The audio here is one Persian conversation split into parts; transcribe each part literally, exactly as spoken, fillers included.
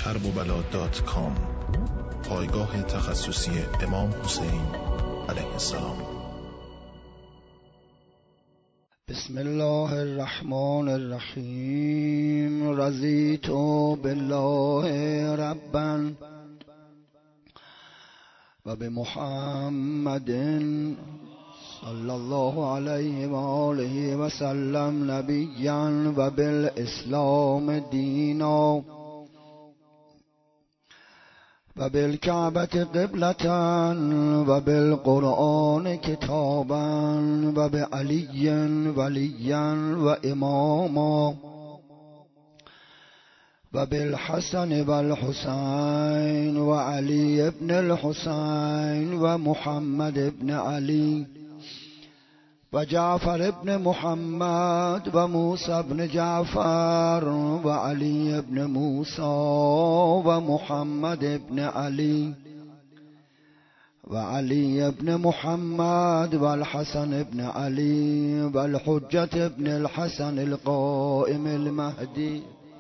کرب و بلا دات کام، پایگاه تخصصی امام حسین علیه السلام. بسم الله الرحمن الرحیم. رضیت بالله ربا و بمحمد صلی الله علیه و آله و سلم نبیا و بالاسلام دینا و بالکعبة قبلة و بالقرآن کتابا و بعلی ولیا و اماما و بالحسن و الحسین و علی ابن الحسین و محمد ابن علی و جعفر ابن محمد و موسی ابن جعفر و علی ابن موسی و محمد ابن علی و علی ابن محمد و الحسن ابن علی و الحجة ابن الحسن القائم المهدی.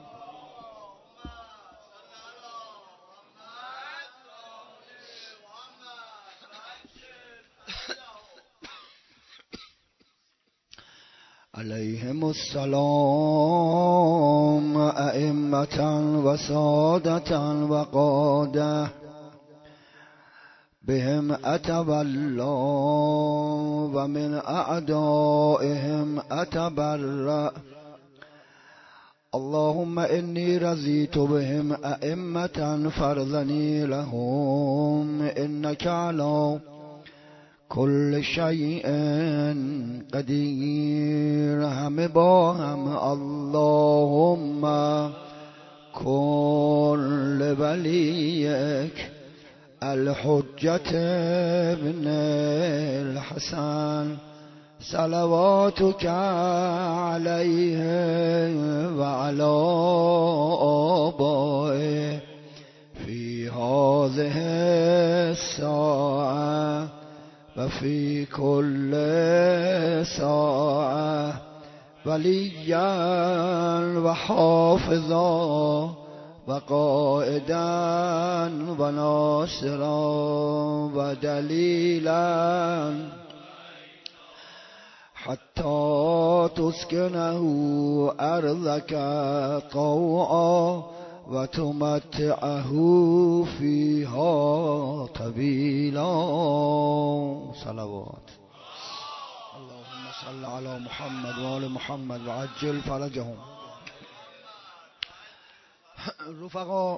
علیهم السلام ائمة و سادة و قادة بهم اتولى و من اعدائهم اتبرأ. اللهم انی رضیت بهم ائمة فرضنی لهم انک علی کل شیء قدیر. همه با هم اللهم کن لولیک الحجة ابن الحسن صلواتک علیه و علی آبائه فی هذه الساعة و فی کل ساعة ولیا و حافظا و قائدا و ناصرا و دلیلا حتی تسکنه ارضک طوعا و تمتعه فیها طویلا. صلوات اللهم صل علی محمد و آل محمد و عجل فرجهم. رفقا،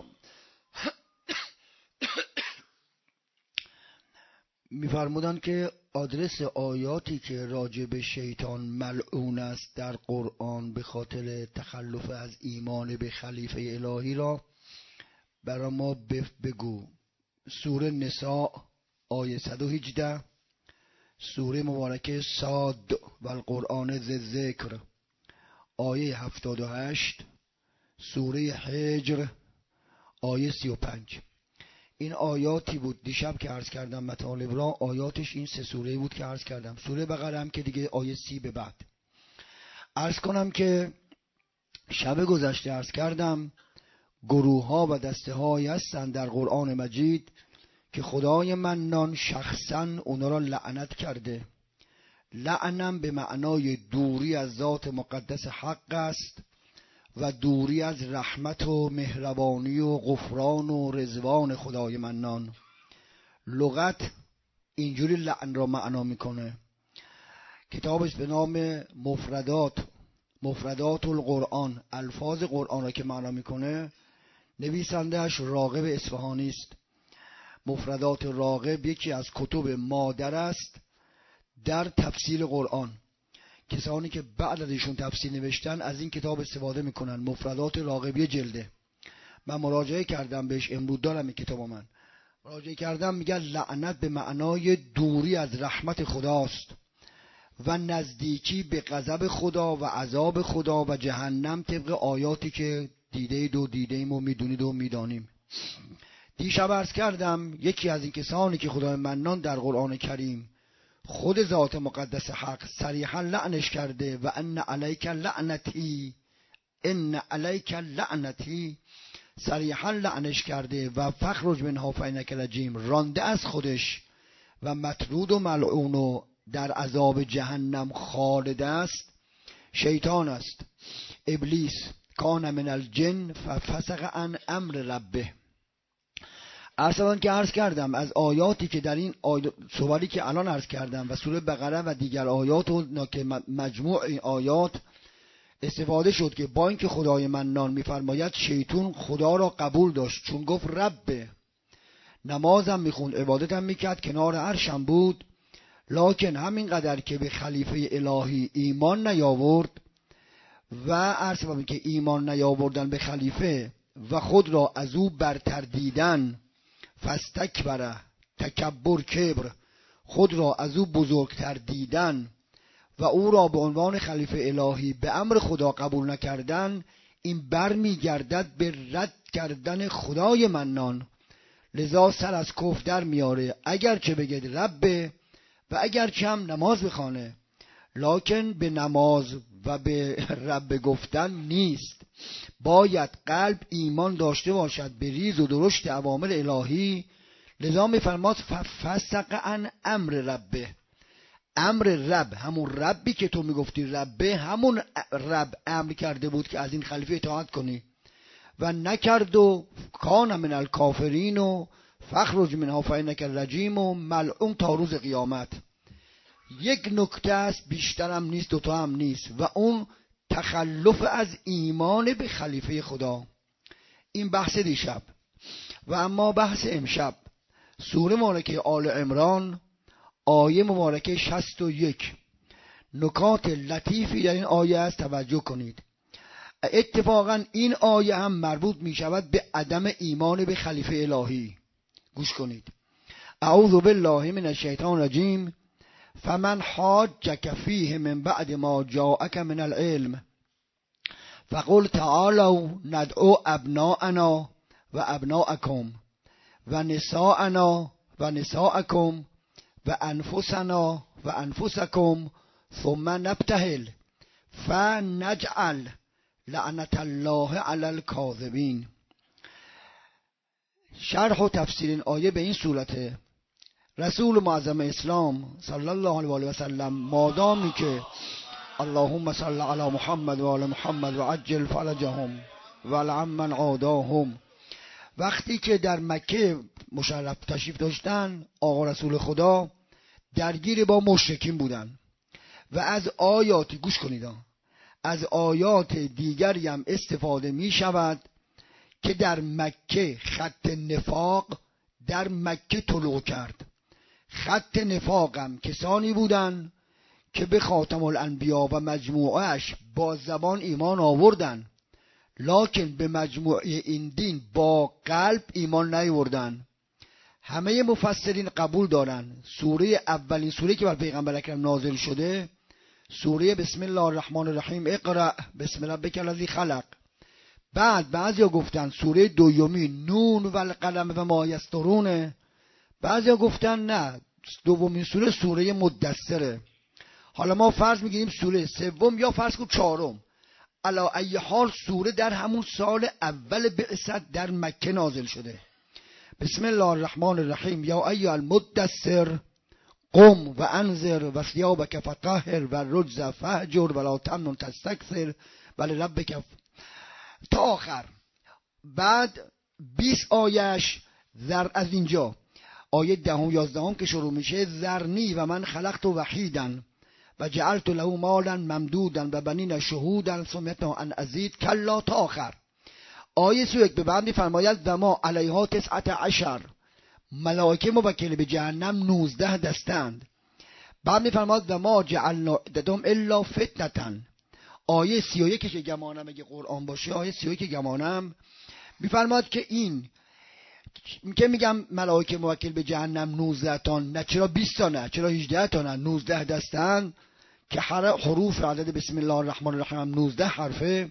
می‌فرمودند که آدرس آیاتی که راجع به شیطان ملعون است در قرآن به خاطر تخلف از ایمان به خلیفه الهی را برای ما بگو. سوره نساء آیه صد و هجده، سوره مبارکه صاد و القرآن ذی الذکر آیه هفتاد و هشت، سوره حجر آیه سی و پنج. این آیاتی بود دیشب که عرض کردم مطالب را، آیاتش این سه سوره بود که عرض کردم. سوره بقره هم که دیگه آیه سی به بعد. عرض کنم که شب گذشته عرض کردم گروه ها و دسته هایی هستن در قرآن مجید که خدای منان شخصا اونا را لعنت کرده. لعنم به معنای دوری از ذات مقدس حق است و دوری از رحمت و مهربانی و غفران و رضوان خدای منان. لغت اینجوری لعن را معنا میکنه. کتابش به نام مفردات مفردات القرآن، الفاظ قرآن را که معنا میکنه، نویسندهش راغب اصفهانی است. مفردات راغب یکی از کتب مادر است در تفسیر قرآن. کسانی که بعد از ایشون تفسیر نوشتن از این کتاب استفاده میکنن. مفردات راغبی جلده. من مراجعه کردم بهش، امروز دارم این کتاب من مراجعه کردم. میگه لعنت به معنای دوری از رحمت خداست و نزدیکی به غضب خدا و عذاب خدا و جهنم، طبق آیاتی که دیدید و دیدیم و میدونید و میدانیم. دیشب عرض کردم یکی از این کسانی که خدای منان در قرآن کریم خود ذات مقدس حق صریحا لعنش کرده و ان علیک لعنتی ان علیک لعنتی صریحا لعنش کرده و فخرج منها فانک رجیم رانده از خودش و مطرود و ملعون و در عذاب جهنم خالد است شیطان است. ابلیس کان من الجن ففسق عن امر ربه. ارسلان که عرض کردم از آیاتی که در این آیات سوالی که الان عرض کردم و سوره بقره و دیگر آیات و که مجموع این آیات استفاده شد که با اینکه خدای منان میفرماید شیطان خدا را قبول داشت چون گفت رب، نمازم میخوند عبادتم میکرد کنار عرشم بود، لکن همینقدر که به خلیفه الهی ایمان نیاورد و عرض کردم که ایمان نیاوردن به خلیفه و خود را از او برتر دیدن، فاستکبر تکبر کبر، خود را از او بزرگتر دیدن و او را به عنوان خلیفه الهی به امر خدا قبول نکردن، این بر میگردد به رد کردن خدای منان. لذا سر از کفر در میاره اگر چه بگید ربه و اگر چه هم نماز بخوانه، لکن به نماز و به رب گفتن نیست. باید قلب ایمان داشته باشد به ریز و درشت اوامر الهی. لذا میفرماد ففسق عن امر ربه. امر رب، همون ربی که تو میگفتی ربه، همون رب امر کرده بود که از این خلیفه اطاعت کنی و نکرد و کان من الکافرین و فخرج منها فانک رجیم و ملعون تا روز قیامت. یک نکته است، بیشتر هم نیست، دوتا هم نیست، و اون تخلف از ایمان به خلیفه خدا. این بحث دیشب. و اما بحث امشب، سوره مبارکه آل عمران آیه مبارکه شصت و یک. نکات لطیفی در این آیه است، توجه کنید. اتفاقا این آیه هم مربوط می شود به عدم ایمان به خلیفه الهی. گوش کنید. اعوذ بالله من الشیطان الرجیم. فمن حاجک فیه من بعد ما جاءک من العلم فقل تعالوا ندعو ابناءنا و ابناءکم و نساءنا و نساءکم و انفسنا و انفسکم ثم نبتهل فنجعل لعنت الله علی الکاذبین. شرح و تفسیر این آیه به این صورته: رسول معظم اسلام صلی الله علیه و آله و سلم مادامی که اللهم صل علی محمد و آل محمد و عجل فرجهم و لعن من عاداهم، وقتی که در مکه مشرف تشریف داشتن، آقا رسول خدا درگیر با مشرکین بودن و از آیاتی، گوش کنید، از آیات دیگری هم استفاده می شود که در مکه خط نفاق در مکه طلوع کرد. خط نفاقم کسانی بودن که به خاتم الانبیا و مجموعهش با زبان ایمان آوردن، لکن به مجموعه این دین با قلب ایمان نیاوردن. همه مفسرین قبول دارن سوره اولین سوره که بر پیغمبر اکرم نازل شده، سوره بسم الله الرحمن الرحیم اقرأ بسم ربک الذی خلق. بعد بعضیا گفتن سوره دومی نون و القلم و ما یسطرون، بعضیا گفتن نه دومین سوره سوره مدثره. حالا ما فرض میگیریم سوره سوم یا فرض کن چهارم. علی ای حال سوره در همون سال اول بعثت در مکه نازل شده. بسم الله الرحمن الرحیم یا ایها المدثر قم و انذر و ثیابک فطهر و الرجز فهجر ولا تمنن تستکثر ولربک تا آخر. بعد بیست آیش زر از اینجا آیه دهم و یازدهم که شروع میشه ذرنی و من خلقت وحیدا و جعلت له مالا ممدودا و بنین شهودا ثم ان ازید کلا تا آخر. آیه سی و یک به بعد میفرماید و ما علیها تسعت عشر، ملائکه موکل به جهنم نوزده دستند. بعد میفرماید و ما جعلنا عدتهم الا فتنة. آیه سی و یک که گمانم اگه قرآن باشه، آیه سی و یک که گمانم میفرماید که این که میگم ملائکه موکل به جهنم نوزده تا، نه چرا بیست تا، نه چرا هجده تا، نه نوزده دستن که حروف عدد بسم الله الرحمن الرحیم نوزده حرفه.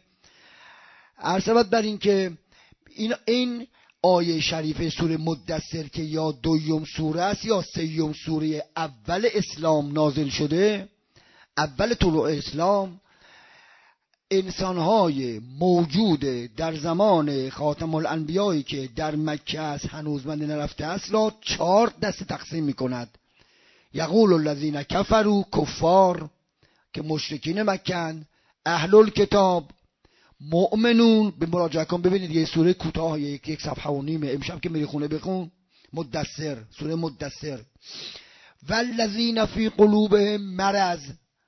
عرض بر این که این این آیه شریفه سوره مدثر که یا دویم سوره است یا سوم سوره اول اسلام نازل شده، اول طلوع اسلام، انسانهای موجود در زمان خاتم الانبیایی که در مکه است هنوز من نرفته است را چهار دسته تقسیم می کند. یقول الذین کفروا کفار که مشرکین مکن، اهل الکتاب، مؤمنون. به مراجعه کن ببینید یه سوره کوتاه یک یک صفحه و نیمه، امشب که میری خونه بخون. مدثر، سوره مدثر. والذین فی قلوبهم مرض،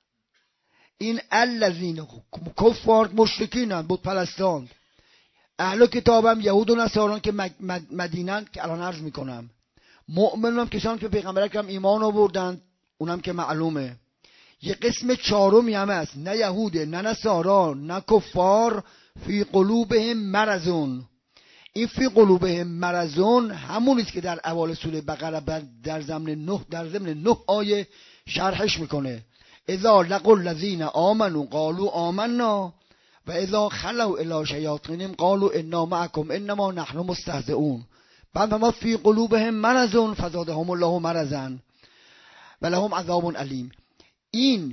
این الذین کفار مشرکین بود پرستان. اهل کتابم یهود و نصاران که مدینن که الان عرض میکنم. مؤمنون کسان که پیغمبر اکرم ایمان آوردن، اونم که معلومه. یه قسم چهارمی هم هست، نه یهوده نه نصارا نه کفار. فی قلوبهم مرضون، این فی قلوبهم مرضون همونیست که در اول سوره بقره در ضمن نه در ضمن نه آیه شرحش میکنه. اذا لقوا الذین آمنوا قالوا آمنا و اذا خلوا الی شیاطینهم قالوا انا معکم انما نحن مستهزئون. بعد ما فی قلوبهم مرضون فزادهم الله مرضا و لهم عذاب علیم. این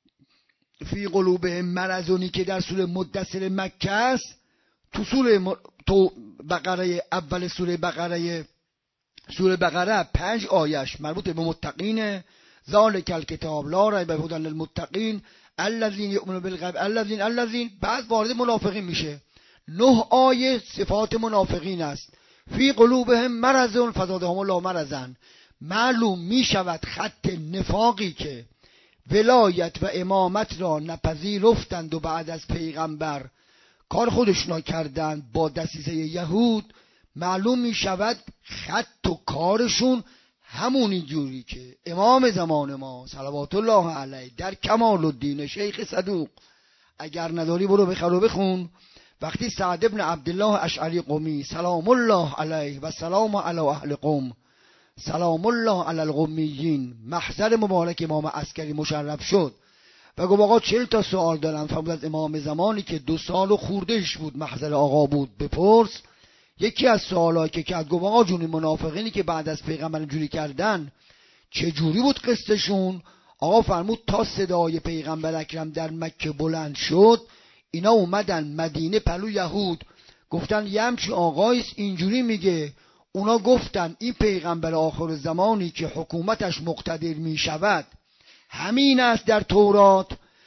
فی قلوبهم مرضونی که در سوره مدثر مکه است، تو سوره م... تو بقره اول سوره بقره سوره بقره پنج آیش مربوط به متقینه. ذالک الکتاب لا ریب هدی للمتقین الذین یؤمنون بالغیب الذین الذین بعد وارد منافقین میشه. نه آیه صفات منافقین است. فی قلوبهم مرض فزادهم الله مرضا. معلوم میشود خط نفاقی که ولایت و امامت را نپذیرفتند و بعد از پیغمبر کار خودشون کردند با دسیسه یهود، معلوم می شود خط و کارشون همونی جوری که امام زمان ما صلوات الله علیه در کمال الدین شیخ صدوق، اگر نداری برو بخر و بخون، وقتی سعد ابن عبدالله اشعری قمی سلام الله علیه و سلام علی اهل قم سلام الله علی القمیین محضر مبارک امام عسکری مشرف شد و گفت آقا چهل تا سوال دارم. فرمود از امام زمانی که دو سال و خوردهش بود محضر آقا بود بپرس. یکی از سوالایی که کرد گفت آقا جون منافقینی که بعد از پیغمبر جوری کردن چه جوری بود قصتشون؟ آقا فرمود تا صدای پیغمبر اکرم در مکه بلند شد اینا اومدن مدینه پلو یهود گفتن یه همچی آقایست اینجوری میگه. اونا گفتن این پیغمبر آخر زمانی که حکومتش مقتدر می شود همین است در تورات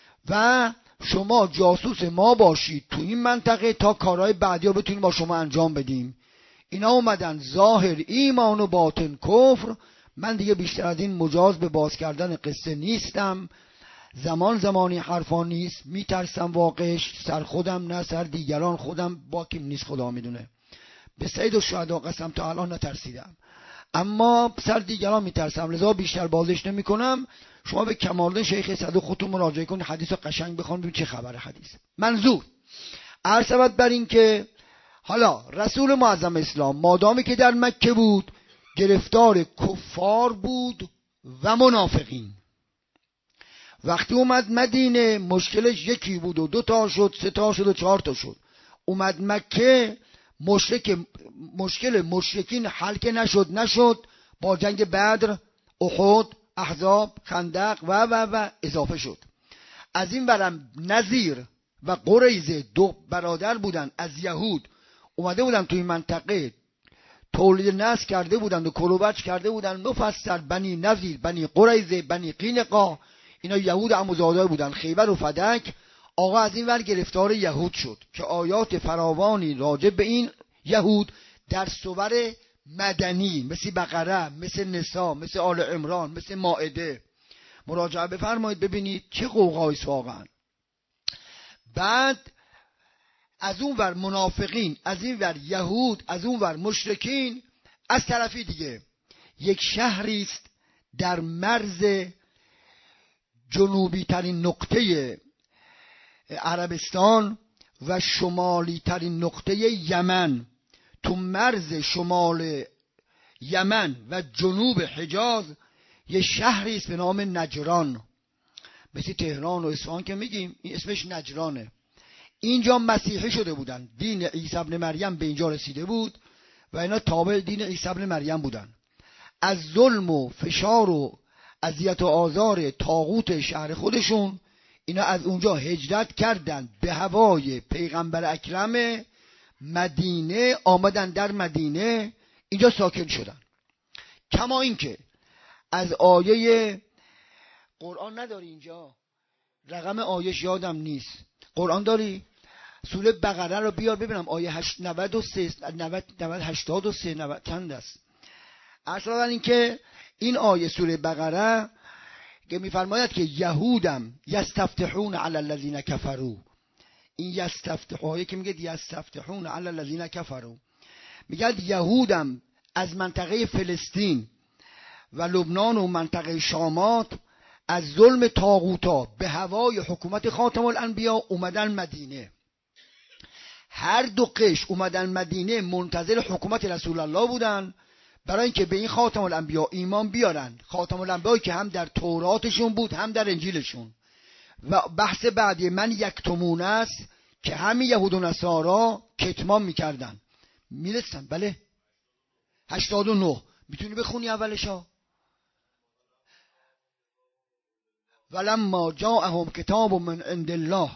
و شما جاسوس ما باشید تو این منطقه تا کارهای بعدی ها بتونیم با شما انجام بدیم. اینا اومدن ظاهر ایمان و باطن کفر. من دیگه بیشتر از این مجاز به باز کردن قصه نیستم. زمان زمانی حرفا نیست. میترسم واقعش سر خودم نه سر دیگران، خودم باکیم نیست خدا میدونه. به سید و شهدا قسم تا الان نترسیدم، اما سر دیگران میترسم، لذا بیشتر بازش نمی کنم. شما به کمال شیخ صدوق خودتون مراجعه کنید، حدیث رو قشنگ بخون ببین چه خبر حدیث. منظور عرض شود بر این که حالا رسول معظم اسلام مادامی که در مکه بود گرفتار کفار بود و منافقین. وقتی اومد مدینه مشکلش یکی بود و دو تا شد، سه تا شد و چهار تا شد. اومد مکه مشرک مشکل مشرکین حل که نشد نشد با جنگ بدر، احد، احزاب، خندق و و و اضافه شد. از این برم نذیر و قریظه دو برادر بودن از یهود، اومده بودن توی منطقه تولید نسل کرده بودن و کلوبچ کرده بودن. مفصل بنی نذیر، بنی قریظه، بنی قینقاع، اینا یهود عموزاده بودن. خیبر و فدک. آقا از این ور گرفتار یهود شد که آیات فراوانی راجع به این یهود در صور مدنی مثل بقره، مثل نساء، مثل آل عمران، مثل مائده مراجعه بفرمایید ببینید چه قوقایی واقعا. بعد از اون ور منافقین، از این ور یهود، از اون ور مشرکین. از طرفی دیگه یک شهری است در مرز جنوبی ترین نقطه عربستان و شمالی ترین نقطه یمن، تو مرز شمال یمن و جنوب حجاز یه شهری است به نام نجران، مثل تهران و اصفهان که میگیم این اسمش نجرانه. اینجا مسیحی شده بودن، دین عیسی ابن مریم به اینجا رسیده بود و اینا تابع دین عیسی ابن مریم بودن. از ظلم و فشار و اذیت و آزار طاغوت شهر خودشون اینا از اونجا هجرت کردن به هوای پیغمبر اکرم مدینه، آمدن در مدینه اینجا ساکن شدن. کما اینکه از آیه قرآن نداری اینجا، رقم آیش یادم نیست، قرآن داری؟ سوره بقره رو بیار ببینم آیه نود و سه نود نود هشتاد و سه نود چند است. اصلا این که این آیه سوره بقره که میفرماید که یهودم یستفتحون علی الذین کفروا، این یستفتح آیه که میگه یستفتحون علی الذین کفروا، میگه یهودم از منطقه فلسطین و لبنان و منطقه شامات از ظلم طاغوتا به هوای حکومت خاتم الانبیا اومدن مدینه. هر دو قش اومدن مدینه منتظر حکومت رسول الله بودن برای اینکه به این خاتم الانبیا ایمان بیارن. خاتم الانبیا که هم در توراتشون بود هم در انجیلشون. و بحث بعدی من یکتمون است که همین یهود و نصارا کتمان میکردن. میرسن بله هشتاد و نه میتونی بخونی اولشا. ولما جاءهم کتاب من عند الله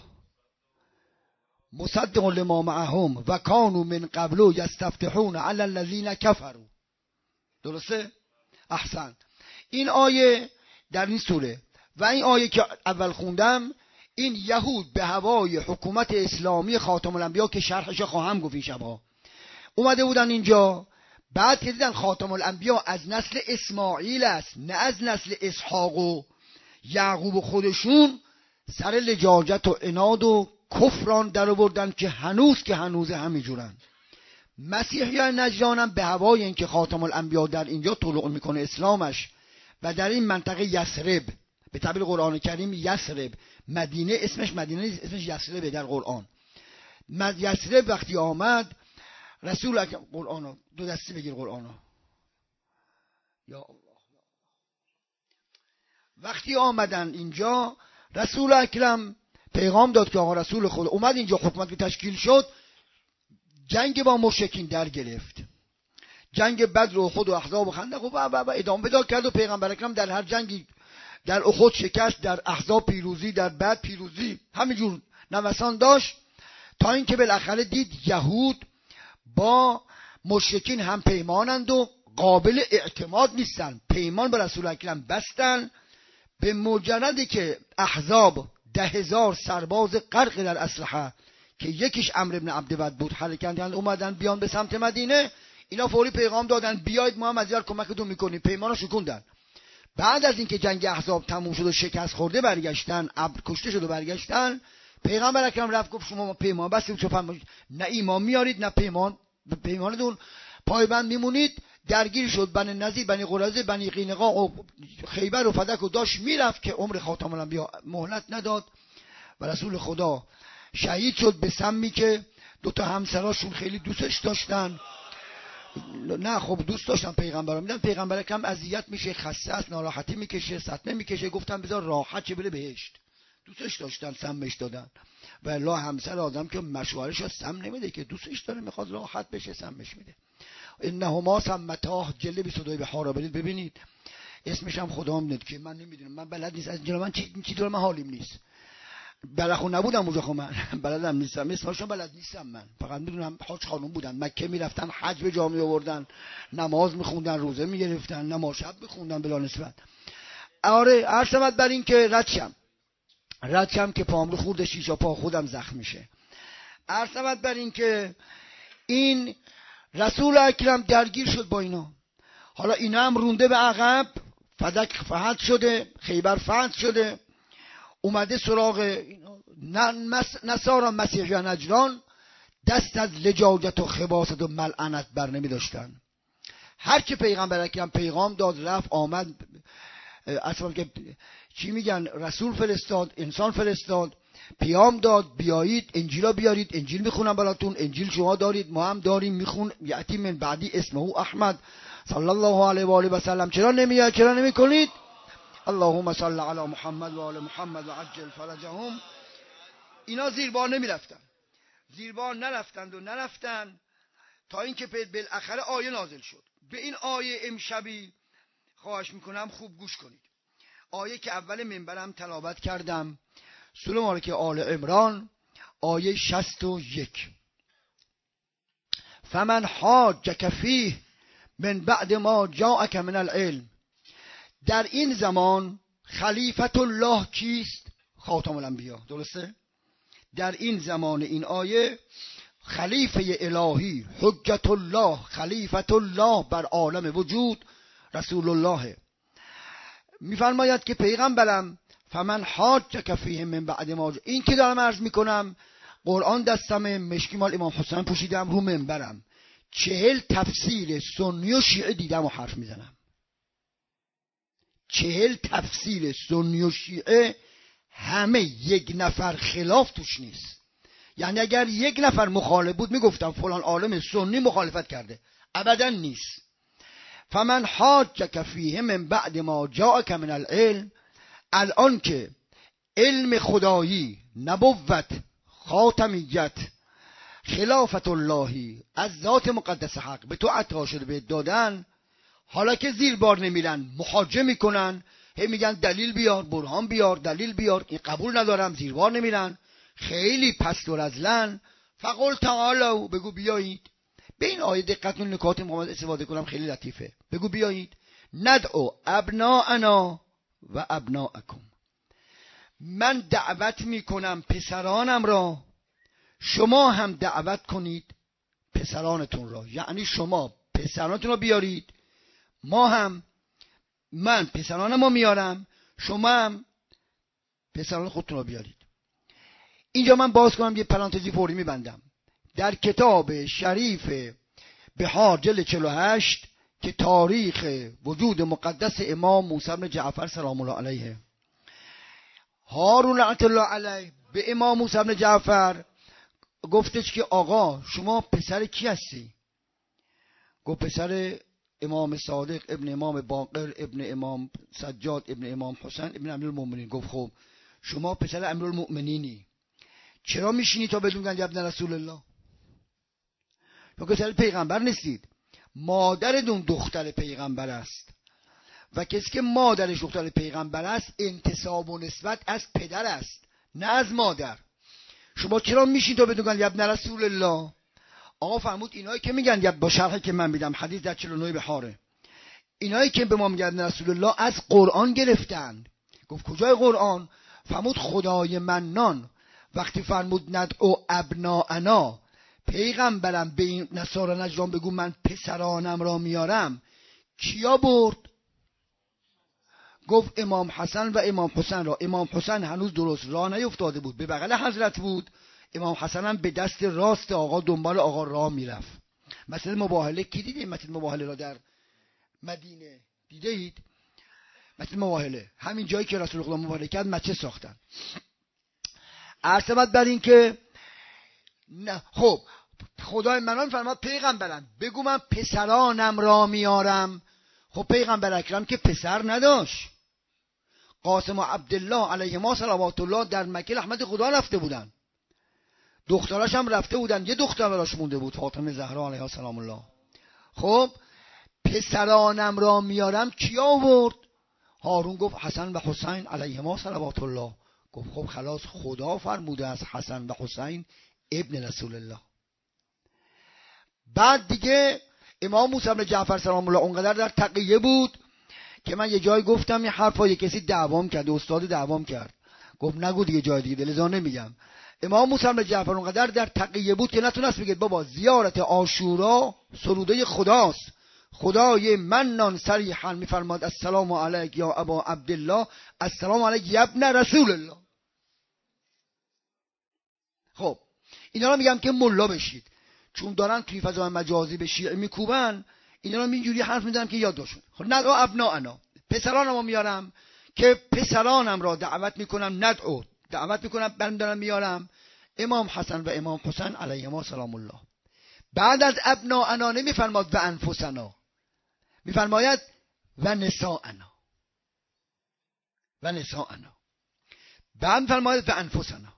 مصدق لما معهم و کانوا من قبل یستفتحون علی الذین کفروا. درسته؟ احسن. این آیه در این سوره و این آیه که اول خوندم، این یهود به هوای حکومت اسلامی خاتم الانبیا که شرحش خواهم گفت این شبها اومده بودن اینجا. بعد که دیدن خاتم الانبیا از نسل اسماعیل است نه از نسل اسحاق و یعقوب و خودشون، سر لجاجت و عناد و کفران در آوردن که هنوز که هنوز همینجورن. مسیحیان نجرانم به هوای اینکه خاتم الانبیا در اینجا طلوع میکنه اسلامش و در این منطقه یثرب، به تعبیر قرآن کریم یثرب، مدینه اسمش مدینه نیست، اسمش یثرب در قرآن. یثرب وقتی آمد رسول اکرم، قرآن دو دستی بگیر قرآن، یا الله، وقتی آمدن اینجا رسول اکرم پیغام داد که آقا رسول خدا اومد اینجا، حکومت تشکیل شد، جنگ با مشرکین در گرفت، جنگ بدر و احد و احزاب و خندق و و ادامه پیدا کرد و پیغمبر اکرم در هر جنگی، در احد شکست، در احزاب پیروزی، در بدر پیروزی، همینجور نوسان داشت تا اینکه بالاخره دید یهود با مشرکین هم پیمانند و قابل اعتماد نیستن. پیمان با رسول اکرم بستن. به مجردی که احزاب ده هزار سرباز غرق در اسلحه که یکیش عمرو ابن عبدود بود حرکت کردن اومدن بیان به سمت مدینه، اینا فوری پیغام دادن بیاید ما هم از یار کمکتون میکنیم، پیمانو شکوندن. بعد از اینکه جنگ احزاب تموم شد و شکست خورده برگشتن، عبد کشته شد و برگشتن، پیغمبر اکرم رفت گفت شما پیمان بستید، شما نه ایمان میارید نه پیمان به پیمانتون پایبند میمونید. درگیر شد بنی نذیر، بنی قریظه، بنی قینقاع و خیبر و فدک و داشت میرفت که عمر خاتم الانبیا مهلت نداد و رسول خدا شهید شد به سمی که دوتا همسراشون خیلی دوستش داشتن. نه خب دوست داشتن پیغمبر، میدن پیغمبر اکرم اذیت میشه، خسته است، ناراحتی میکشه، سطنه میکشه، گفتن بذار راحت چه بره بهشت. دوستش داشتن، سمش دادن. و الله همسر آدم که مشورش سم نمیده که، دوستش داره میخواد راحت بشه سمش میده. انهما سمتاه جلد بیست و دو بحار را برید ببینید، اسمش هم خدا میدونه که من نمیدونم، من بلد نیست از جلو من چی چی داره، من حالیم نیست، بلخو نبودم اونجا، خب من بلدم نیستم، اسمشون بلد نیستم، من فقط میدونم حاج خانم بودن، مکه میرفتن، حج به جا می آوردن، نماز میخوندن، روزه میگرفتن، نماز شب میخوندن بلا نسبت. آره عرض بر این که ردشم ردشم که پام رو خورده شیشا پا خودم زخم میشه. عرض بر این که این رسول اکرم درگیر شد با اینا. حالا اینا هم رونده به عقب، فدک فتح شده، خیبر فتح شده، اومده سراغ نصارا مسیحیان نجران، دست از لجاجت و خباثت و ملعنت بر نمی داشتن. هر که پیغمبر اکرم پیغام داد رفت آمد، اصلا که چی میگن، رسول فرستاد، انسان فرستاد، پیام داد بیایید انجیلا بیارید، انجیل میخونم براتون، انجیل شما دارید ما هم داریم میخون، یاتی من بعدی اسمه احمد صلی الله علیه و آله و سلم، چرا نمیاد، چرا نمیکنید؟ اللهم صل علی محمد و آل محمد و عجل فرجهم. اینا زیربار نمیرفتن، زیربار نرفتند و نرفتن تا اینکه بالاخره آیه نازل شد. به این آیه امشبی خواهش میکنم خوب گوش کنید. آیه که اول منبرم تلاوت کردم، سوره مبارکه آل عمران آیه شصت و یک. فمن حاجک فیه من بعد ما جاءک من العلم. در این زمان خلیفت الله کیست؟ خاتم الانبیا. درسته؟ در این زمان این آیه خلیفه الهی، حجت الله، خلیفت الله بر عالم وجود رسول الله میفرماید که پیغمبرم فمن حاجک فیه من بعد ما جاء. این که دارم عرض میکنم قرآن دستم، مشکی مال امام حسین پوشیدم، رو منبرم چهل تفسیر سنی و شیعه دیدم و حرف میزنم. چهل تفسیر سنی و شیعه همه یک نفر خلاف توش نیست. یعنی اگر یک نفر مخالف بود میگفتم فلان عالم سنی مخالفت کرده، ابدا نیست. فمن حاجک فیه من بعد ما جاءک من العلم. الان که علم خدایی، نبوت، خاتمیت، خلافت اللهی از ذات مقدس حق به تو عطا شده به دادن، حالا که زیر بار نمیرن، محاجه میکنن، هی میگن دلیل بیار، برهان بیار، دلیل بیار، این قبول ندارم، زیر بار نمیرن، خیلی پست و رذلن. فقل تعالوا، بگو بیایید. به این آیه دقت و نکات محمد استفاده کنم، خیلی لطیفه. بگو بیایید ندعو ابناءنا و ابناءکم. من دعوت میکنم پسرانم را، شما هم دعوت کنید پسرانتون را. یعنی شما پسرانتون را بیارید، ما هم، من پسرانم رو میارم، شما هم پسران خودتون را بیارید. اینجا من باز کنم یه پرانتزی فوری میبندم. در کتاب شریف بهار جلد چهل و هشت که تاریخ وجود مقدس امام موسی بن جعفر سلام الله علیه، هارون لعنت الله علیه به امام موسی بن جعفر گفتش که آقا شما پسر کی هستی؟ گفت پسر امام صادق ابن امام باقر ابن امام سجاد ابن امام حسین ابن امیرالمومنین. گفت خب شما پسر امیرالمؤمنینی، چرا میشینی تا بدون گنج ابن رسول الله؟ تو پسر پیغمبر نیستید، مادرتون دختر پیغمبر است و کسی که مادرش دختر پیغمبر است انتساب و نسبت از پدر است نه از مادر. شما چرا میشین تا بدون گنج ابن رسول الله؟ آقا فرمود اینایی که میگن، با شرحی که من میدم، حدیث در چهل و نه بهاره، اینایی که به ما میگن رسول الله از قرآن گرفتن. گفت کجای قرآن؟ فرمود خدای منان وقتی فرمود ندعو ابناءنا، پیغمبرم به این نصارا نجران بگو من پسرانم را میارم، کیا برد؟ گفت امام حسن و امام حسین را. امام حسین هنوز درست راه نیفتاده بود، به بغل حضرت بود. امام حسن هم به دست راست آقا دنبال آقا راه میرفت. مثلا مباهله کی دیده؟ مثلا مباهله را در مدینه دیده اید؟ مثلا مباهله همین جایی که رسول خدا مباهله کرد مسجد ساختن. عرض بر این که نه، خب خدای منان فرماد پیغمبرم بگو من پسرانم را میارم. خب پیغمبر اکرم که پسر نداشت. قاسم و عبدالله علیهما صلوات الله در مکه رحمت خدا رفته بودن، دختراش هم رفته بودن، یه دختر براش مونده بود، فاطمه زهرا علیها سلام الله. خب پسرانم را میارم کی آورد؟ هارون گفت حسن و حسین علیهما صلوات الله. گفت خب خلاص خدا فرموده از حسن و حسین ابن رسول الله. بعد دیگه امام موسی بن جعفر سلام الله اونقدر در تقیه بود که من یه جای گفتم این حرفا یه کسی دعوام کرد، استاد دعوام کرد، گفت نگو دیگه جای دیگه، لذا نمیگم. امام موسی بن جعفر اونقدر در تقیه بود که نتونست بگه بابا زیارت عاشورا سروده خداست. خدای منان صریحا میفرماد السلام علیک یا ابا عبدالله، السلام علیک یا ابن رسول الله. خب اینا رو میگم که ملا بشید، چون دارن توی فضای مجازی به شیعه میکوبن، اینا رو اینجوری حرف میزنم که یاد باشون. خب ندعو ابناءنا، پسرانمو میارم که پسرانم را دعوت میکنم، ندعو دعوت میکنم برم دارم میارم امام حسن و امام حسین علیهما سلام الله. بعد از ابناءنا نمیفرماد و انفسنا، میفرماید و نساءنا و نساءنا، بعد میفرماید و انفسنا.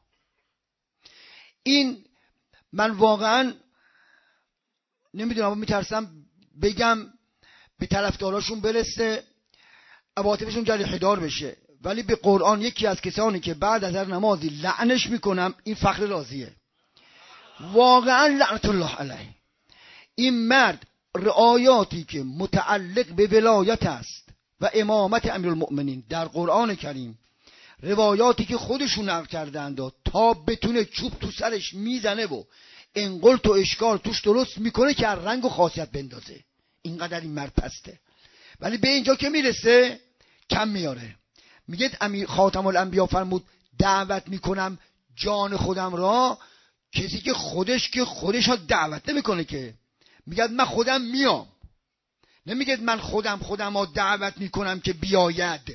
این من واقعا نمیدونم، میترسم بگم به طرفداراشون برسه، عواطفشون جریحه‌دار بشه، ولی به قرآن یکی از کسانی که بعد از هر نمازی لعنش میکنم این فخر رازیه، واقعا لعنت الله علیه. این مرد رعایاتی که متعلق به ولایت است و امامت امیرالمؤمنین در قرآن کریم، روایاتی که خودشون نقل کردند و تا بتونه چوب تو سرش میزنه و انقل تو اشکال توش درست میکنه که رنگ و خاصیت بندازه، اینقدر این مرد پسته. ولی به اینجا که میرسه کم میاره. میگه امیر خاتم الانبیا فرمود دعوت میکنم جان خودم را، کسی که خودش که خودش ها دعوت نمیکنه که، میگه من خودم میام، نمیگه من خودم خودم ها دعوت میکنم که بیاید.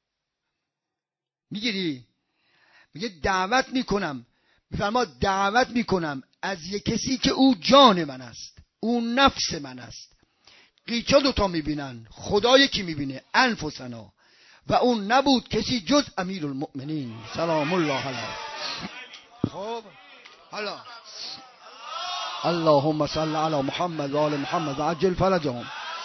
میگیری؟ میگه دعوت میکنم، میفرما دعوت میکنم از یک کسی که او جان من است، او نفس من است. قیچا دوتا میبینن، خدا یکی میبینه، انفسنا، و اون نبود کسی جز امیرالمؤمنین سلام الله علیه. خب حالا اللهم صل علی محمد و آل محمد و عجل فرجهم.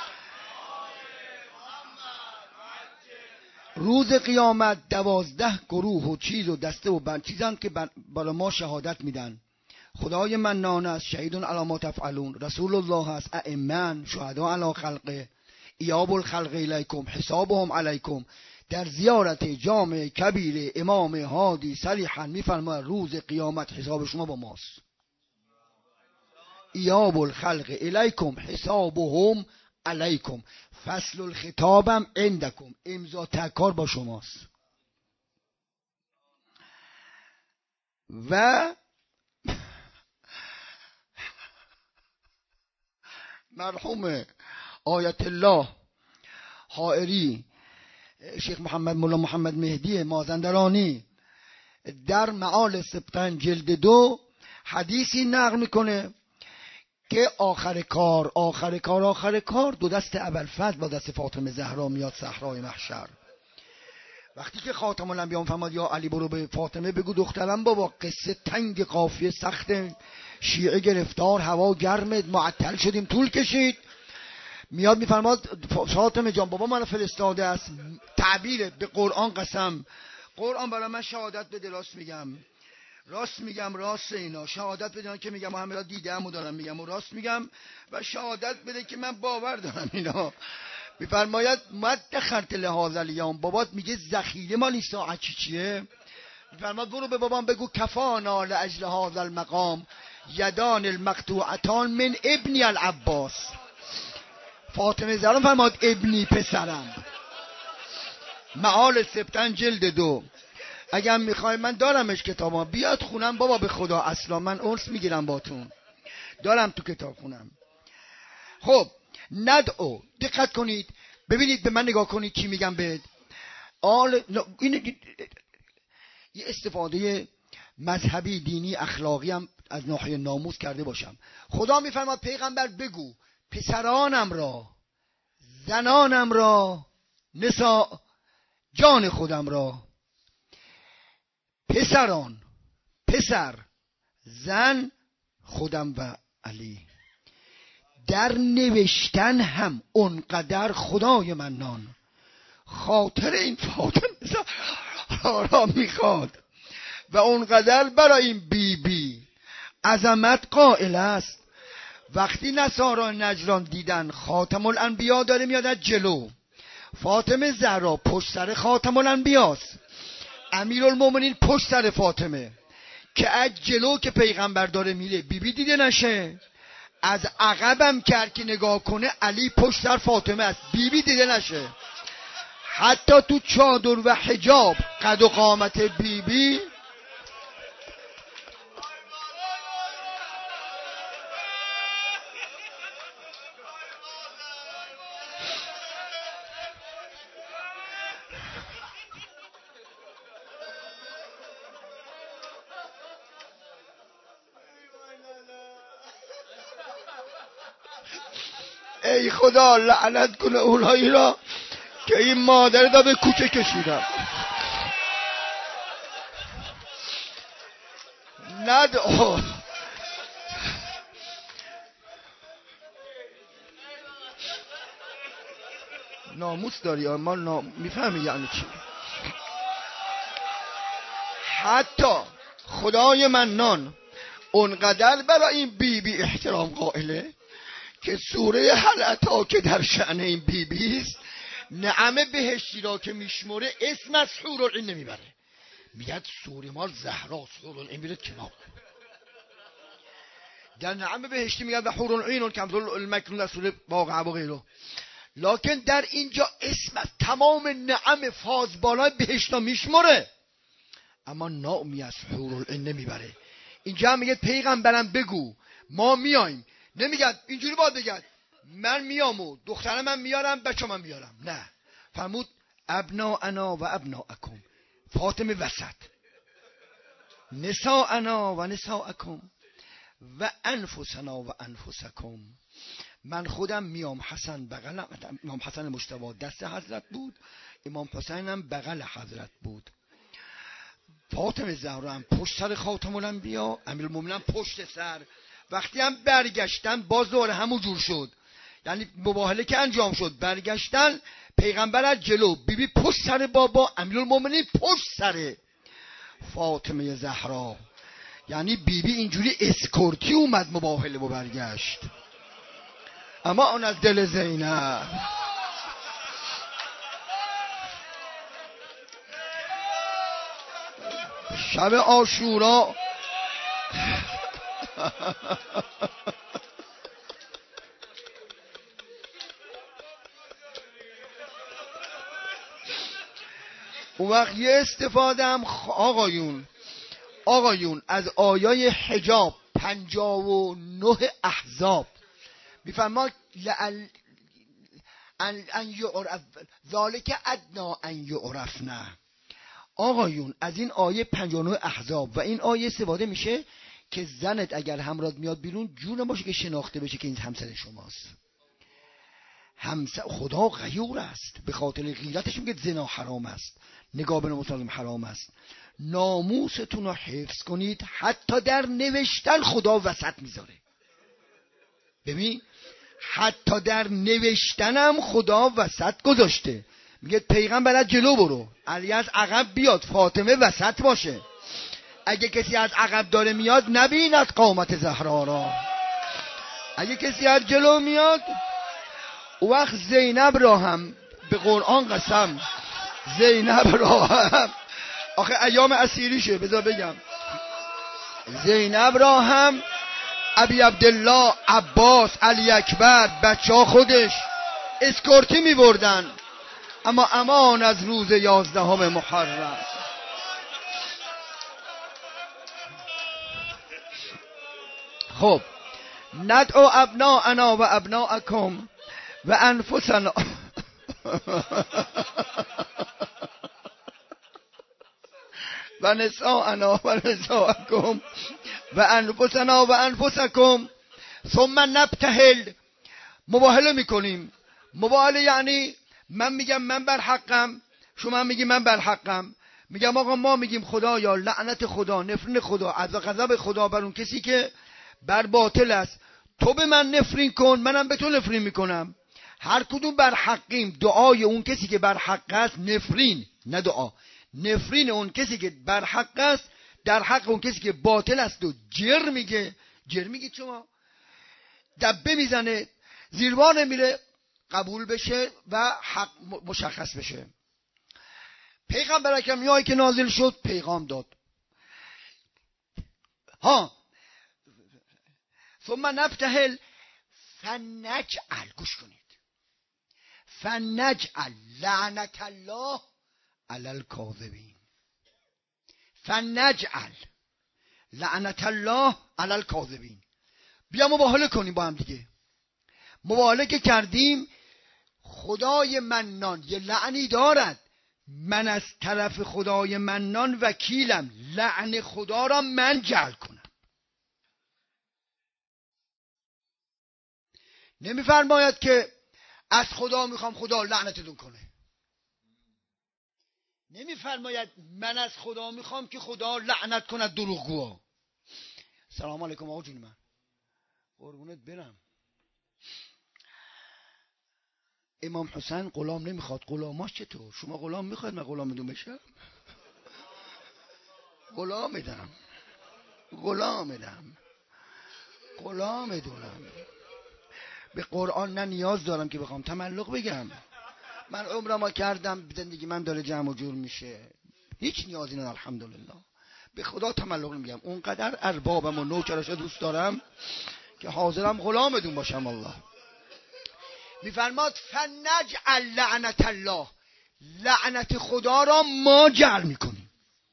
روز قیامت دوازده گروه و چیز و دسته و بند چیزن که برای ما شهادت میدن. خدای منان است، شهیدون علی ما تفعلون، رسول الله است، ائمه، شهدا علی خلقه، ایاب الخلق الیکم، حسابهم علیکم. در زیارت جامع کبیر امام هادی صریحا میفرماید روز قیامت حساب شما با ماست. ایاب الخلق الیکم حسابهم علیکم، فصل الخطابم عندکم، امضا تکار با شماست. و مرحوم آیت الله حائری، شیخ محمد مولا محمد مهدی مازندرانی در معال سبتن جلد دو حدیثی نقل میکنه که آخر کار آخر کار آخر کار دو دست ابوالفضل با دست فاطمه زهرا میاد صحرای محشر. وقتی که خاتم الانبیا فرماد یا علی برو به فاطمه بگو دخترم بابا قصه تنگ قافیه سخته، شیعه گرفتار، هوا گرمه، معطل شدیم، طول کشید، میاد میفرماد فاطمه جان بابا من فرستاده است، تعبیر به قرآن قسم، قرآن برای من شهادت بده راست میگم، راست میگم، راست اینا شهادت بدن که میگم محمد را دیدم و دارم میگم و راست میگم، و شهادت بده که من باور دارم اینا. میفرماید مد دخلت لهذا الیوم، بابات میگه ذخیره مال این ساعت چی چیه؟ میفرماید برو به بابام بگو کفانا لاجل هذا المقام یدان المقطوعتان من ابنی العباس. فاطمه زهرا فرماد ابنی پسرم. معال سبتن جلد دو. اگر میخوای من دارمش کتابا، بیاد خونم بابا به خدا، اصلا من عرض میگیرم باتون، دارم تو کتاب خونم. خب ندعو، دقت کنید ببینید، به من نگاه کنید چی میگم بهت. آل این یه استفاده مذهبی دینی اخلاقی هم از ناحیه ناموس کرده باشم. خدا میفرماد پیغمبر بگو پسرانم را، زنانم را، نساء، جان خودم را، پسران، پسر، زن، خودم و علی. در نوشتن هم اونقدر خدای منان خاطر این فاطمه را میخواد و اونقدر برای این بی بی عظمت قائل است. وقتی نصارا نجران دیدن خاتم الانبیا داره میاد از جلو، فاطمه زهرا پشت سر خاتم الانبیاست، امیرالمومنین پشت سر فاطمه، که از جلو که پیغمبر داره میره بی بی دیده نشه، از عقبم کرد که نگاه کنه علی پشت سر فاطمه است، بی بی دیده نشه. حتی تو چادر و حجاب قد و قامت بی بی ای خدا لعنت کنه اونایی را که این مادر دا به کوچه کشیدن. ندعو ناموس داری، ما نام... میفهمی یعنی چی؟ حتی خدای منان اونقدر برای این بی بی احترام قائله که سوره هل اتی که در شأن این بی بی است نعم بهشتی را که میشمره اسم از حورالعین نمیبره، میگه سوره ما زهرا حورالعین میره کنار. در نعم بهشتی میگه و حورالعین کمثل المکنون در سوره واقعه و غیره، لکن در اینجا اسم از تمام نعم فاز بالای بهشتا میشمره، اما نامی از حورالعین نمیبره. اینجا هم میگه پیغمبرم بگو ما میایم، نمیگه اینجوری باید بگه من میام و دختر من میارم بچه من میارم، نه، فرمود ابناءنا و ابناءکم، فاطمه وسط، نساءنا و نساءکم و انفسنا و انفسکم، من خودم میام، حسن بغل امام حسن مجتبی دست حضرت بود، امام حسین هم بغل حضرت بود، فاطمه زهرا هم پشت سر خاتم الانبیا، امیرالمومنین پشت سر. وقتی هم برگشتن باز دوباره همون جور شد، یعنی مباهله که انجام شد برگشتن، پیغمبر از جلو، بیبی بی پشت سر بابا، امیرالمومنین پشت سر فاطمه زهرا، یعنی بیبی بی اینجوری اسکورتی اومد مباهله و برگشت. اما اون از دل زینب شب عاشورا اون وقت یه استفاده هم آقایون آقایون از آیای حجاب پنجاه و نه احزاب میفرما لعل ان ان یعرف ذالک ادنا ان یعرفنا. آقایون از این آیه پنجاه و نه احزاب و این آیه استفاده میشه که زنت اگر همراه میاد بیرون جون باشه که شناخته بشه که این همسر شماست. همسر خدا غیور است، به خاطر غیرتش میگه زنا حرام است، نگاه به مسلم حرام است. ناموستون رو حفظ کنید، حتی در نوشتن خدا وسط میذاره. ببین حتی در نوشتنم خدا وسط گذاشته، میگه پیغمبر از جلو برو، علی از عقب بیاد، فاطمه وسط باشه، اگه کسی از عقب داره میاد نبیند قامت زهرا را، اگه کسی از جلو میاد. او وقت زینب را هم به قرآن قسم، زینب را هم آخه ایام اسیریشه بذار بگم، زینب را هم ابی عبدالله، عباس، علی اکبر بچه ها خودش اسکورتی می بردن، اما امان از روز یازدهم محرم. خب ندعو ابناءنا و ابناءکم و انفسنا و نساءنا و نساءکم و انفسنا و انفسکم ثم نبتهل. مباهله میکنیم. مباهله یعنی من میگم من بر حقم، شما میگی من بر حقم. میگم آقا ما میگیم خدایا لعنت خدا، نفرین خدا، عذاب غضب خدا بر اون کسی که بر باطل است، تو به من نفرین کن منم به تو نفرین میکنم. هر کدوم بر حقیم. دعای اون کسی که بر حق است نفرین، نه دعا، نفرین اون کسی که بر حق است در حق اون کسی که باطل است و جر میگه. جر میگه شما دبه میزنه زیربان میره قبول بشه و حق مشخص بشه. پیغمبر اکرم یایی که نازل شد پیغام داد. ها ثم نبتهل فنجعل، گوش کنید، فنجعل لعنت الله علی الکاذبین. فنجعل لعنت الله علی الکاذبین. بیا مباهله کنیم با هم دیگه. مباهله که کردیم، خدای منان یه لعنی دارد، من از طرف خدای منان وکیلم، لعن خدا را من جعل کنم. نمیفرماید که از خدا میخوام خدا لعنتتون کنه، نمیفرماید من از خدا میخوام که خدا لعنت کند دروغگوها. سلام علیکم آقا جون، من قربونت برم. امام حسین غلام نمیخواد، غلاماش چطور؟ شما غلام میخواید من غلامتون بشم؟ غلامدم غلامدم غلامدونم. به قرآن نه نیاز دارم که بخوام تملق بگم. من عمرمو کردم، زندگی من داره جمع و جور میشه، هیچ نیازی ندارم الحمدلله. به خدا تملق نمیگم، اونقدر اربابم و نوکرش دوست دارم که حاضرم غلامتون باشم. الله میفرماد فنجعل لعنت الله، لعنت خدا را ما جعل میکنیم.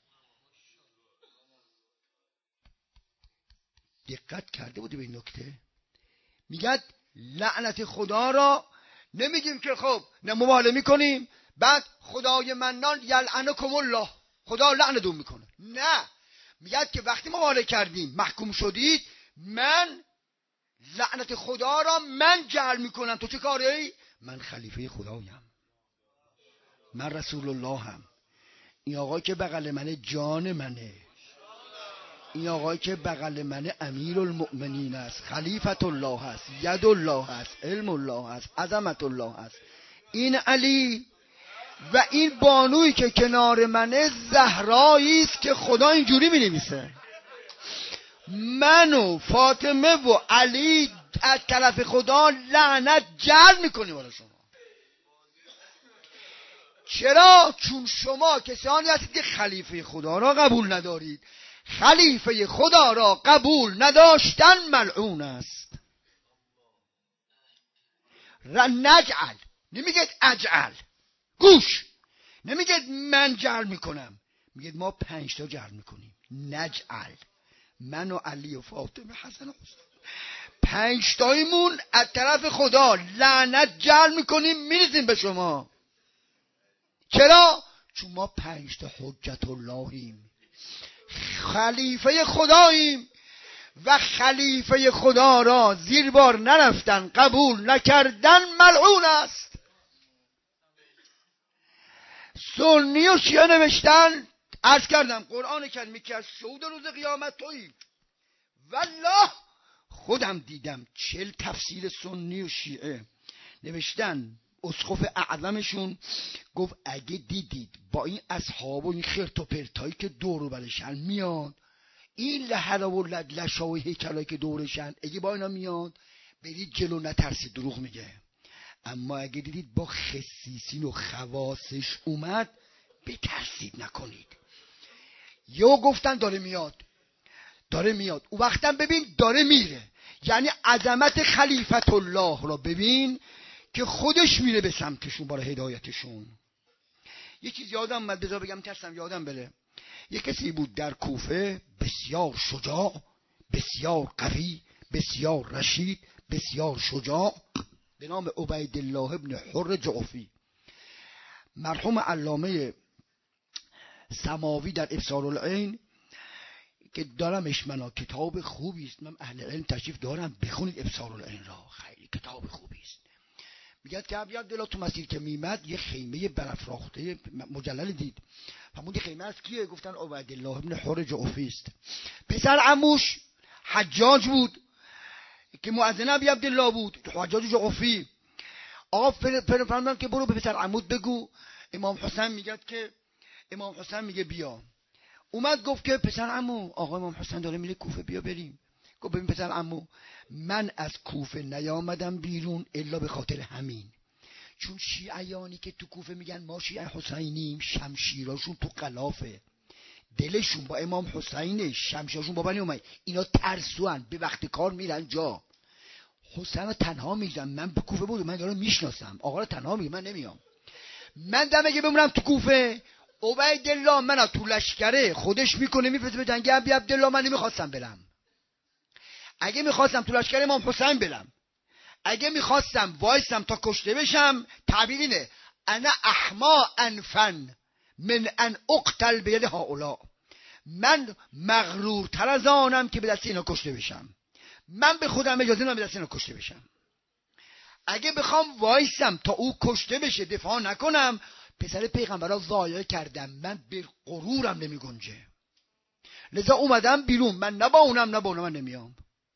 دقت کرده بودی به این نکته؟ میگه لعنت خدا را نمیگیم که خب نه مبالغه میکنیم بعد خدای منان یلعنکم الله، خدا لعنتون میکنه. نه، میگه که وقتی مبالغه کردیم محکوم شدید، من لعنت خدا را من جعل میکنم. تو چه کاری؟ من خلیفه خدایم، من رسول الله هم. این آقای که بغل منه جان منه، این آقای که بغل منه امیر المؤمنین است، خلیفت الله است، ید الله است، علم الله است، عظمت الله است. این علی و این بانویی که کنار منه زهرایی است که خدا اینجوری می نویسه. من و فاطمه و علی از طرف خدا لعنت جعل میکنیم برای شما. چرا؟ چون شما کسانی هستید که خلیفه خدا را قبول ندارید. خلیفه خدا را قبول نداشتن ملعون است. نجعل، نمیگید اجعل، گوش، نمیگید من جعل میکنم، میگید ما پنج تا جعل میکنیم. نجعل، من و علی و فاطمه حسن و حسین پنج تایمون از طرف خدا لعنت جعل میکنیم میریزیم به شما. چرا؟ چون ما پنج تا حجت اللهیم، خلیفه خداییم و خلیفه خدا را زیر بار نرفتن، قبول نکردن ملعون است. سنی و شیعه نوشتن، عرض کردم قرآن کریمی که از شهود روز قیامت تویی. والله خودم دیدم چل تفسیر سنی و شیعه نوشتن. اسقف اعظمشون گفت اگه دیدید با این اصحاب و این خرت و پرتایی که دور و برشن میاد، این لحلا و لشا و هیکلایی که دورشن، اگه با اینا میاد برید جلو، نترسید، دروغ میگه. اما اگه دیدید با خصیصین و خواصش اومد، بترسید، نکنید. یو گفتن داره میاد، داره میاد، او وقتم ببین داره میره. یعنی عظمت خلیفت الله را ببین که خودش میره به سمتشون برای هدایتشون. یه چیز یادم اومد، بذار بگم ترسم یادم بره. یه کسی بود در کوفه بسیار شجاع، بسیار قوی، بسیار رشید، بسیار شجاع، به نام عبیدالله ابن حر جعفی. مرحوم علامه سماوی در ابصار العین که دارمش، منا کتاب خوبی است، من اهل علم تشریف دارم، بخونید ابصار العین را، خیلی کتاب خوبی است. میگه که عبدالله تو مسیر که میمد یه خیمه برافراخته مجلل دید. همون خیمه از کیه؟ گفتن عبیدالله ابن حر جعفی است. پسر عموش حجاج بود که مؤذن ابی عبدالله بود، حجاج جعفی. آقا فرمودن که برو به پسر عمود بگو امام حسین میگه که امام حسین میگه بیا. اومد گفت که پسر عمو آقا امام حسین داره میره کوفه، بیا بریم. گفت ببین پسر عمو، من از کوفه نیامدم بیرون الا به خاطر همین. چون شیعیانی که تو کوفه میگن ما شیعه حسینیم، شمشیراشون تو غلافه، دلشون با امام حسینه، شمشیراشون با بنی امیه. اینا ترسوان، به وقت کار میرن جا. حسین رو تنها میگن. من به کوفه بودم، من دارم میشناسم، آقا رو تنها میگم، من نمیام. من دمگه بمونم تو کوفه، عبیدالله منو تو لشکره خودش میکنه میفرسته به جنگ ابی عبدالله. من نمیخواستم برم. اگه میخواستم تو لشکر امام حسین برم، اگه میخواستم وایسم تا کشته بشم، تعبیر اینه انا احما انفن من ان اقتل بید هؤلاء. من مغرورتر از آنم که به دست اینا کشته بشم. من به خودم اجازه نمیدم به دست اینا کشته بشم. اگه بخوام وایسم تا او کشته بشه دفاع نکنم، پسر پیغمبر را ضایع کردم. من به غرورم نمی گنجه، لذا اومدم بیرون. من نه با اونم نه با اونم من نمیام.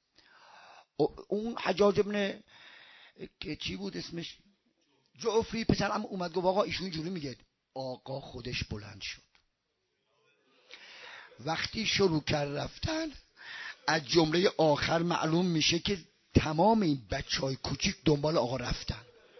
اون حجاج ابن که چی بود اسمش، جعفی، پسرم اومد گفت آقا ایشون اینجوری میگه. آقا خودش بلند شد وقتی شروع کرد رفتن، از جمله آخر معلوم میشه که تمام این بچهای کوچیک دنبال آقا رفتن.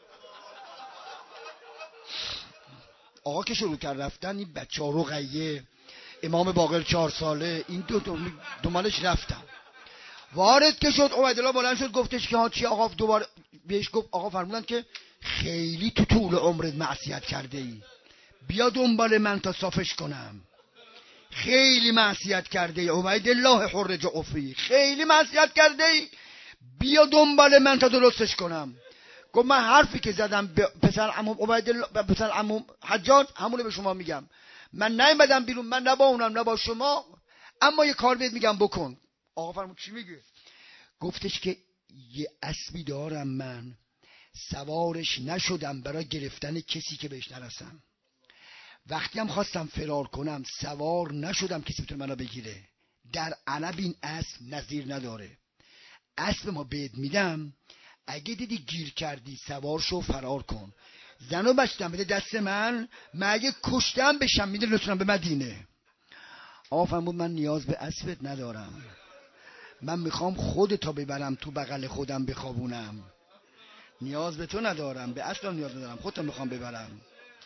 آقا که شروع کرد رفتن، این بچه ها رقیه، امام باقر چهار ساله، این دو دنبالش رفتن. وارد که شد عبیدالله بلند شد گفتش که ها چی آقا؟ دوباره بهش گفت آقا فرمودن که خیلی تو طول عمرت معصیت کرده ای، بیا دنبال من تا صافش کنم. خیلی معصیت کرده ای عبیدالله حر جعفی، خیلی معصیت کرده ای، بیا دنبال من تا درستش کنم. گفت من حرفی که زدم به پسر عمو عبیدالله، پسر عمو حجاج، همونه به شما میگم. من نیومدم بیرون، من نه با اونم نه با شما، اما یه کار بهت میگم بکن. آقا فرمود چی میگه؟ گفتش که یه اسبی دارم من، سوارش نشدم برای گرفتن کسی که بهش نرسم. وقتی هم خواستم فرار کنم سوار نشدم کسی بتونه منو بگیره. در عنب این اسب نظیر نداره. اسب ما بهت میدم، اگه دیدی گیر کردی سوار شو فرار کن. زنو بچتم بده دست من، من اگه کشتم بشم میده لطفاً به مدینه. آقا فرمود من نیاز به اسبت ندارم، من میخوام خودتو ببرم تو بغل خودم بخوابونم. نیاز به تو ندارم، به اصلا نیاز ندارم، خودتو میخوام ببرم.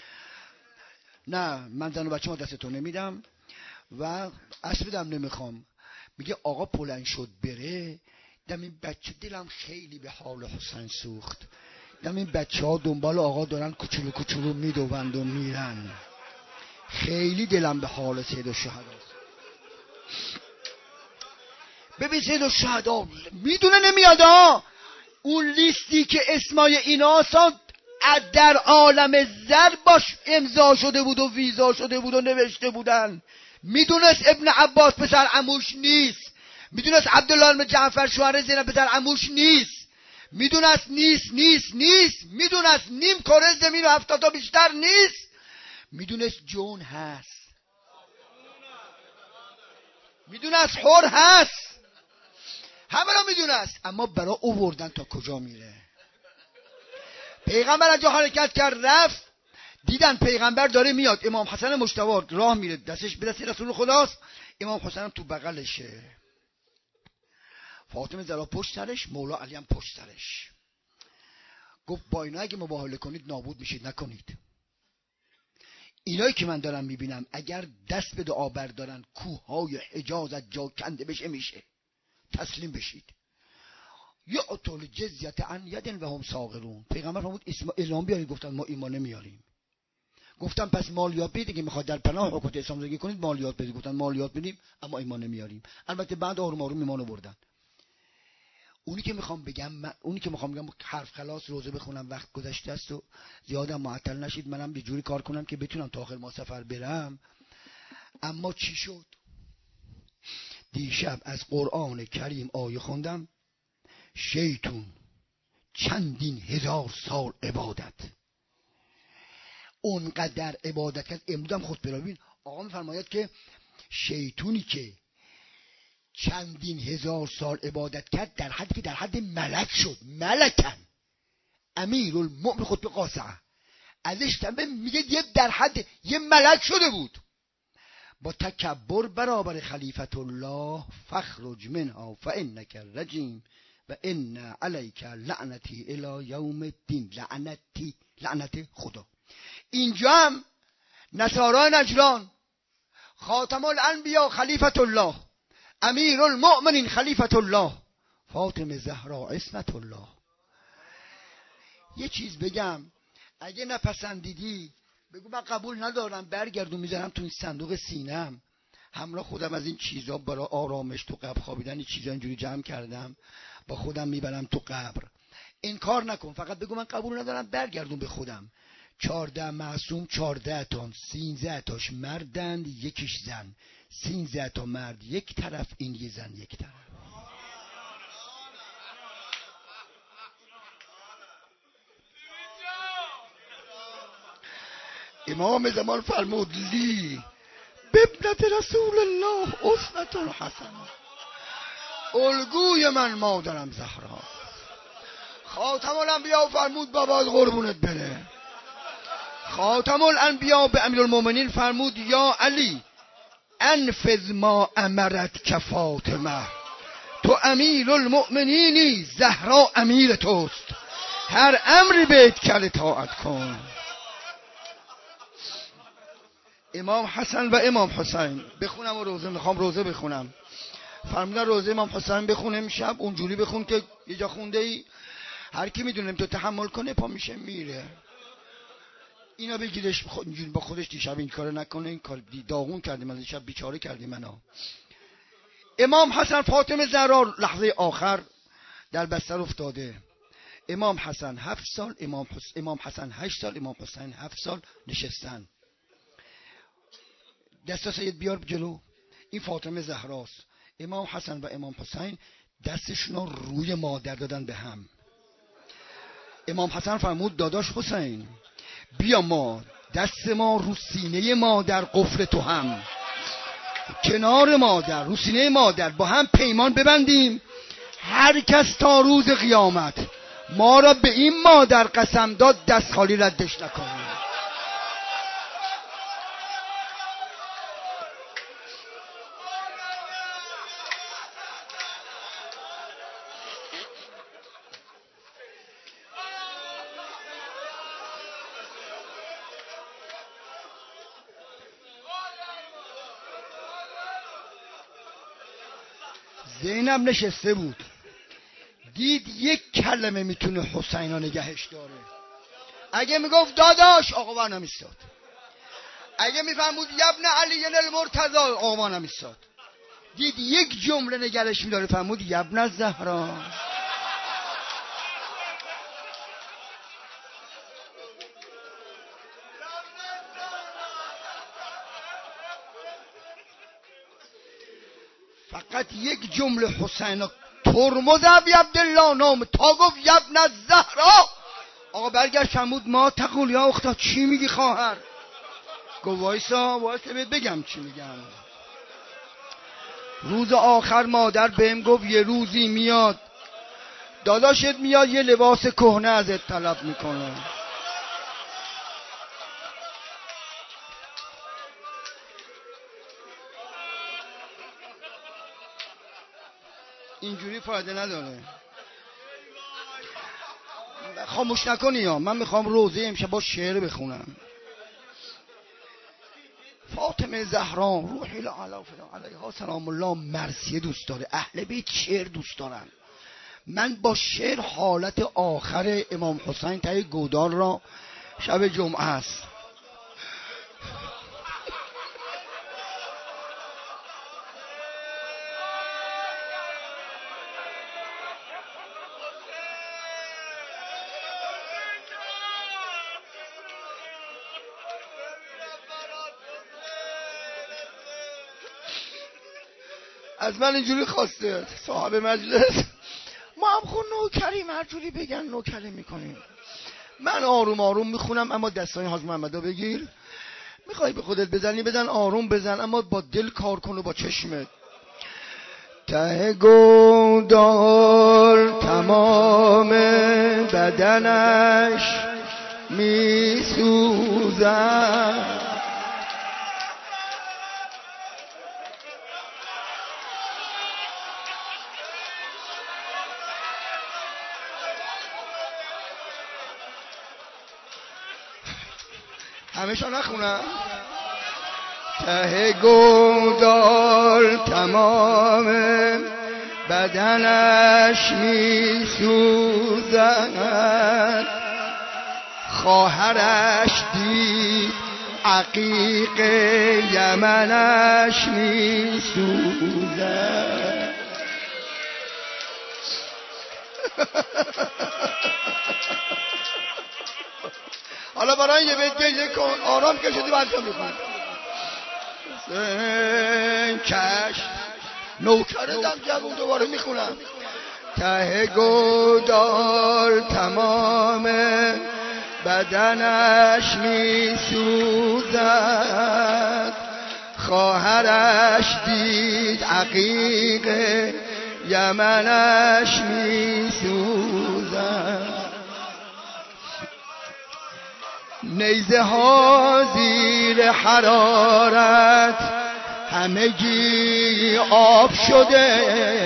نه من زن و بچه ما دست تو نمیدم و اسبم نمیخوام. میگه آقا بلند شد بره، دم این بچه دلم خیلی به حال حسین سوخت. دم این بچه ها دنبال آقا دارن کوچولو کوچولو میدوند و میرن. خیلی دلم به حال سید الشهدا. ببین سید الشهدا میدونه نمیاد ها. اون لیستی که اسمای اینا هستن در عالم زر باش امضا شده بود و ویزا شده بود و نوشته بودن. میدونست ابن عباس پسر عموش نیست، میدونست عبدالله بن جعفر شوهر زینب پسر عموش نیست، میدونست نیست نیست نیست، میدونست نیم کره زمین و هفتاد تا بیشتر نیست، میدونست جون هست، میدونست حر هست، همه رو میدونست، اما برای اووردن تا کجا میره. پیغمبر از جا حرکت کرد رفت، دیدن پیغمبر داره میاد، امام حسن مجتبی راه میره، دستش به دست رسول خداست، امام حسن تو بغلشه، فاطمه زهرا پشت سرش، مولا علی هم پشت سرش. گفت با اینا اگه مباهله کنید نابود میشید، نکنید. اینایی که من دارم میبینم اگر دست به دعا بردارن کوههای حجاز از جا کنده بشه میشه، تسلیم بشید. یا اطول جزیت عن یدن و هم صاغرون. پیغمبر فرمود اسلام بیارید، گفتن ما ایمان نمیاریم. گفتم پس مالیات بدید که میخواد در پناه حکومت اسلام زندگی کنید، مالیات بدید. گفتن مالیات بدیم اما ایمان نمیاریم. البته بعد آروم آروم ایمانو بردن. اونی که میخوام بگم من اونی که میخوام بگم حرف خلاص روزه بخونم، وقت گذشته است و زیادم معطل نشید، منم یه جوری کار کنم که بتونم تا آخر ما سفر برم. اما چی شد؟ دیشب از قرآن کریم آیه خوندم، شیطون چندین هزار سال عبادت، اونقدر عبادت کرد. امروز خود برابین آقا میفرماید که شیطونی که چندین هزار سال عبادت کرد در حدی که در حد ملک شد، ملکن امیر المؤمن خود به قاسعه، ازش تنبه میگه یه در حد یه ملک شده بود. با تکبر برابر خلیفت الله فخرج منها فانک رجیم و ان علیک لعنتی الی یوم الدین. لعنتی، لعنت خدا. اینجا هم نصارای نجران، خاتم الانبیا خلیفت الله، امیر المؤمنین خلیفت الله، فاطمه زهرا عصمت الله. یه چیز بگم، اگه نپسندیدی بگو من قبول ندارم، برگردون میذارم تو این صندوق سینم، همراه خودم از این چیزا برای آرامش تو قبر خوابیدن این چیزا اینجوری جمع کردم، با خودم میبرم تو قبر. این کار نکن، فقط بگو من قبول ندارم، برگردون به خودم. چارده معصوم چارده تان، سینزده تاش مردند یکیش زن، سینزده تا مرد یک طرف، این یه زن یک طرف. امام زمان فرمود لی بابنت رسول الله اسوة حسنه، الگوی من مادرم زهرا. خاتم الانبیا فرمود بابا قربونت بره. خاتم الانبیا به امیرالمومنین فرمود یا علی انفذ ما امرت که فاطمه، تو امیر المؤمنینی، زهرا امیر توست، هر امری بهت کل اطاعت کن. امام حسن و امام حسین بخونم و روزه میخوام روزه بخونم، فرمودن روزه امام حسین بخونم شب اونجوری بخون که یه جا خونده ای هر کی میدونم تو تحمل کنه پا میشه میره. اینا بگیرش اینجوری با خودش دیشب این کارو نکنه، این کار داغون کردیم از شب، بیچاره کردیم منو. امام حسن فاطمه زهرا لحظه آخر در بستر افتاده. امام حسن هفت سال، امام حس... امام حسن هشت سال، امام حسین هفت سال نشستن. دستا سید بیار جلو، این فاطمه زهراست. امام حسن و امام حسین دستشون رو روی مادر دادن به هم. امام حسن فرمود داداش حسین بیا ما دست ما رو سینه مادر قفل تو هم، کنار مادر رو سینه مادر با هم پیمان ببندیم، هر کس تا روز قیامت ما را به این مادر قسم داد دست خالی ردش نکنیم. زینب نشسته بود، دید یک کلمه میتونه حسین رو نگهش داره. اگه میگفت داداش آقا بر نمیستاد، اگه میفهمود یبن علی المرتضی آقا بر نمیستاد. دید یک جمله نگرش میداره، فهمود یبن الزهرا. فقط یک جمله حسین ترمز ابی عبدالله نام تا گفت یبن الزهرا، آقا برگشت فرمود ما تقول یا اختا چی میگی خواهر؟ گفت وایسا وایسا بهت بگم چی میگم. روز آخر مادر بهم گفت یه روزی میاد داداشت میاد یه لباس کهنه ازت طلب میکنه. اینجوری فایده نداره. خاموش نکنی ها، من میخوام روزه امشب با شعر بخونم. فاطمه زهرا روحی لعلا علیها سلام الله مرثیه دوست داره، اهل بیت شعر دوست دارن. من با شعر حالت آخر امام حسین تای گودال را شب جمعه است. از من اینجوری خواسته صاحب مجلس، ما هم خون نوکریم هر جوری بگن نوکری میکنیم. من آروم آروم میخونم اما دستای حاج محمدو بگیر، میخوای به خودت بزنی بزن، آروم بزن اما با دل کار کن و با چشمت. ته گودال تمام بدنش میسوزد، همیشه نخونم. ته گودال تمام بدنش می سوزد، خواهرش دید عقیق یمنش می سوزد. حالا برای یه بیت گریه کن، آرام کشیدی بچه میخون. کش نوکردم جوون دوباره میخونم. ته گودال تمام بدنش میسوزد، خواهرش دید عقیق یمنش میسوزد. نیزه ها زیر حرارت همگی آب شده،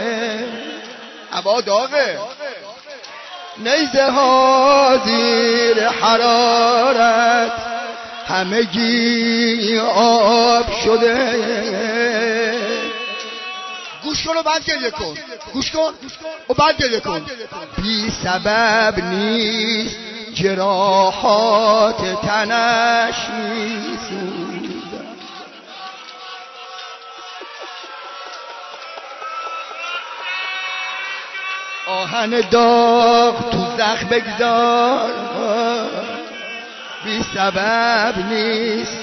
هوا داغه، نیزه ها زیر حرارت همگی آب شده. گوش کن و بعد گریه کن، گوش کن و بعد گریه کن. بی سبب نیست جراحات تنش میسوزد. آهن داغ تو زخم بگذار، بی سبب نیست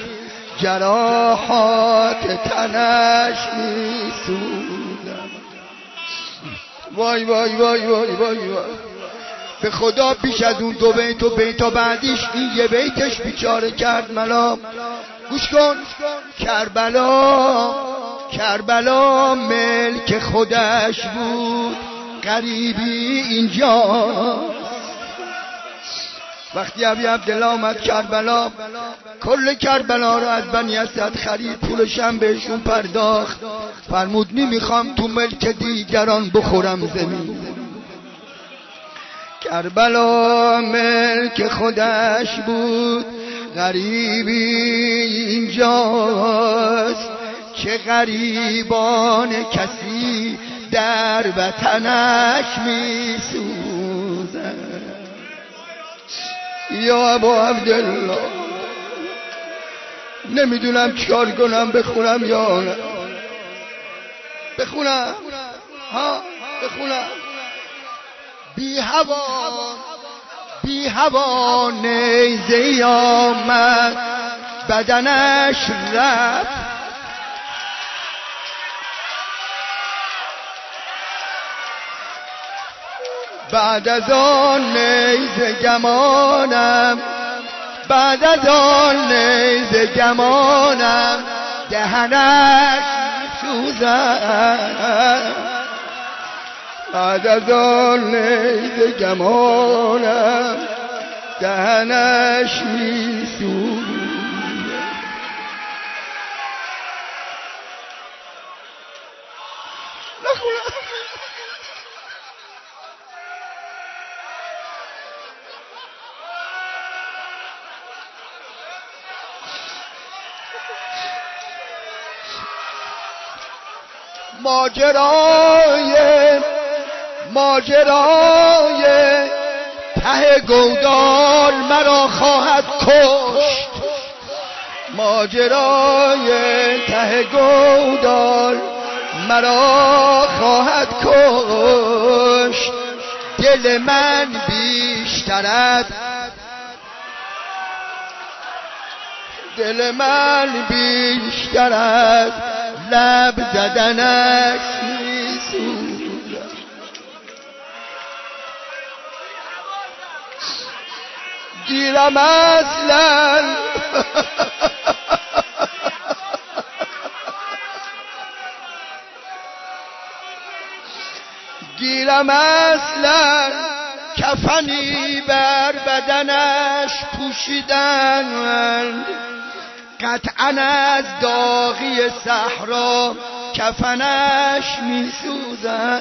جراحات تنش میسوزد. وای وای وای وای وای وای به خدا بیش از اون دو بیت و بیتا بعدیش این یه بیتش بیچاره کرد ملام. گوش کن. کربلا کربلا ملک خودش بود، غریبی اینجا. وقتی ابی عبدالله آمد کربلا، کل کربلا رو از بنی اسد خرید، پولش هم بهشون پرداخت، فرمود نمیخوام تو ملک دیگران بخورم زمین. کربلا ملک خودش بود، غریبی اینجاست، چه غریبان کسی در وطنش میسوزن. یا ابا عبدالله نمیدونم چیکار کنم، بخونم یا نه بخونم؟ ها بخونم. بی هوا بی هوا نیزه آمد، بدنش رفت، بعد از آن نیزه گمانم، بعد از آن نیزه گمانم، دهنش سوزد. بعد از آن نیزه گمانم، دهنش میسوزد. نخونم. ماجرای ماجرای ته گودال مرا خواهد کشت، ماجرای ته گودال مرا خواهد کشت. دل من بیشتر از دل من بیشتر از لب زدنش میسوزد. گیرم اصلا گیرم اصلا کفنی بر بدنش پوشیدن، قطعاً از داغی صحرا کفنش میسوزن.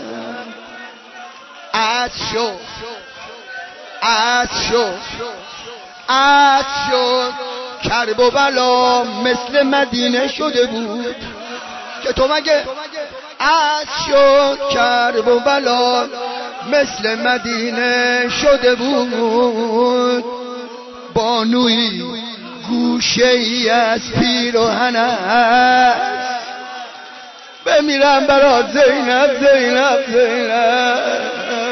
عد شد عد شد عد شد کرب و بلا مثل مدینه شده بود، که تو مگه عد شد کرب و بلا مثل مدینه شده بود. بانوی گوشه ای از پیراهن است، بمیرم برات زینب زینب زینب.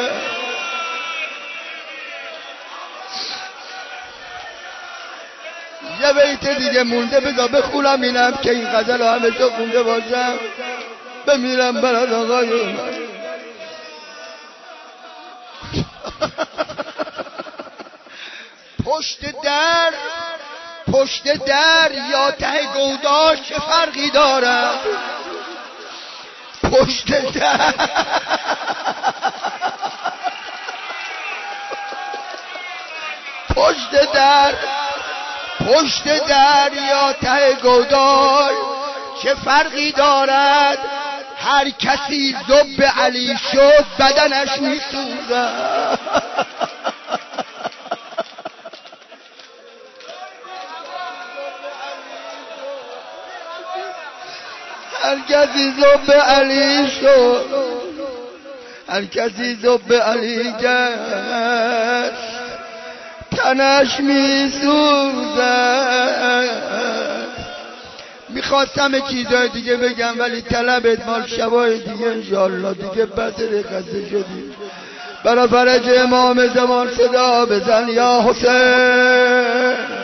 یه بیت دیگه مونده بذار بخونم اینم که این غزل رو همه جا خونده باشم. بمیرم برات آقای پشت در پشت در یا ته گوداش چه فرقی داره؟ پشت در پشت در پشت در یا ته گوداش چه فرقی دارد؟ هر کسی ذوب علی شد بدنش میسوزد. هر کسی ذوب علی شد، هر کسی ذوب علی گشت تنش میسوزد. میخواستم چیزای دیگه بگم ولی طلبت مال شبای دیگه انشالله دیگه بسر خسته شدیم. برای فرج امام زمان صدا بزن یا حسین.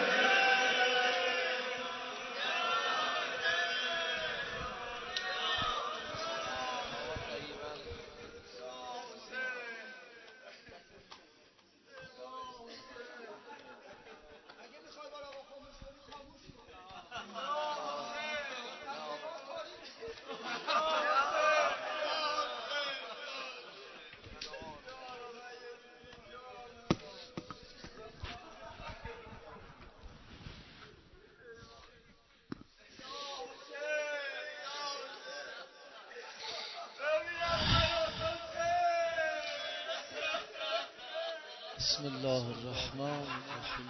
بسم الله الرحمن الرحیم.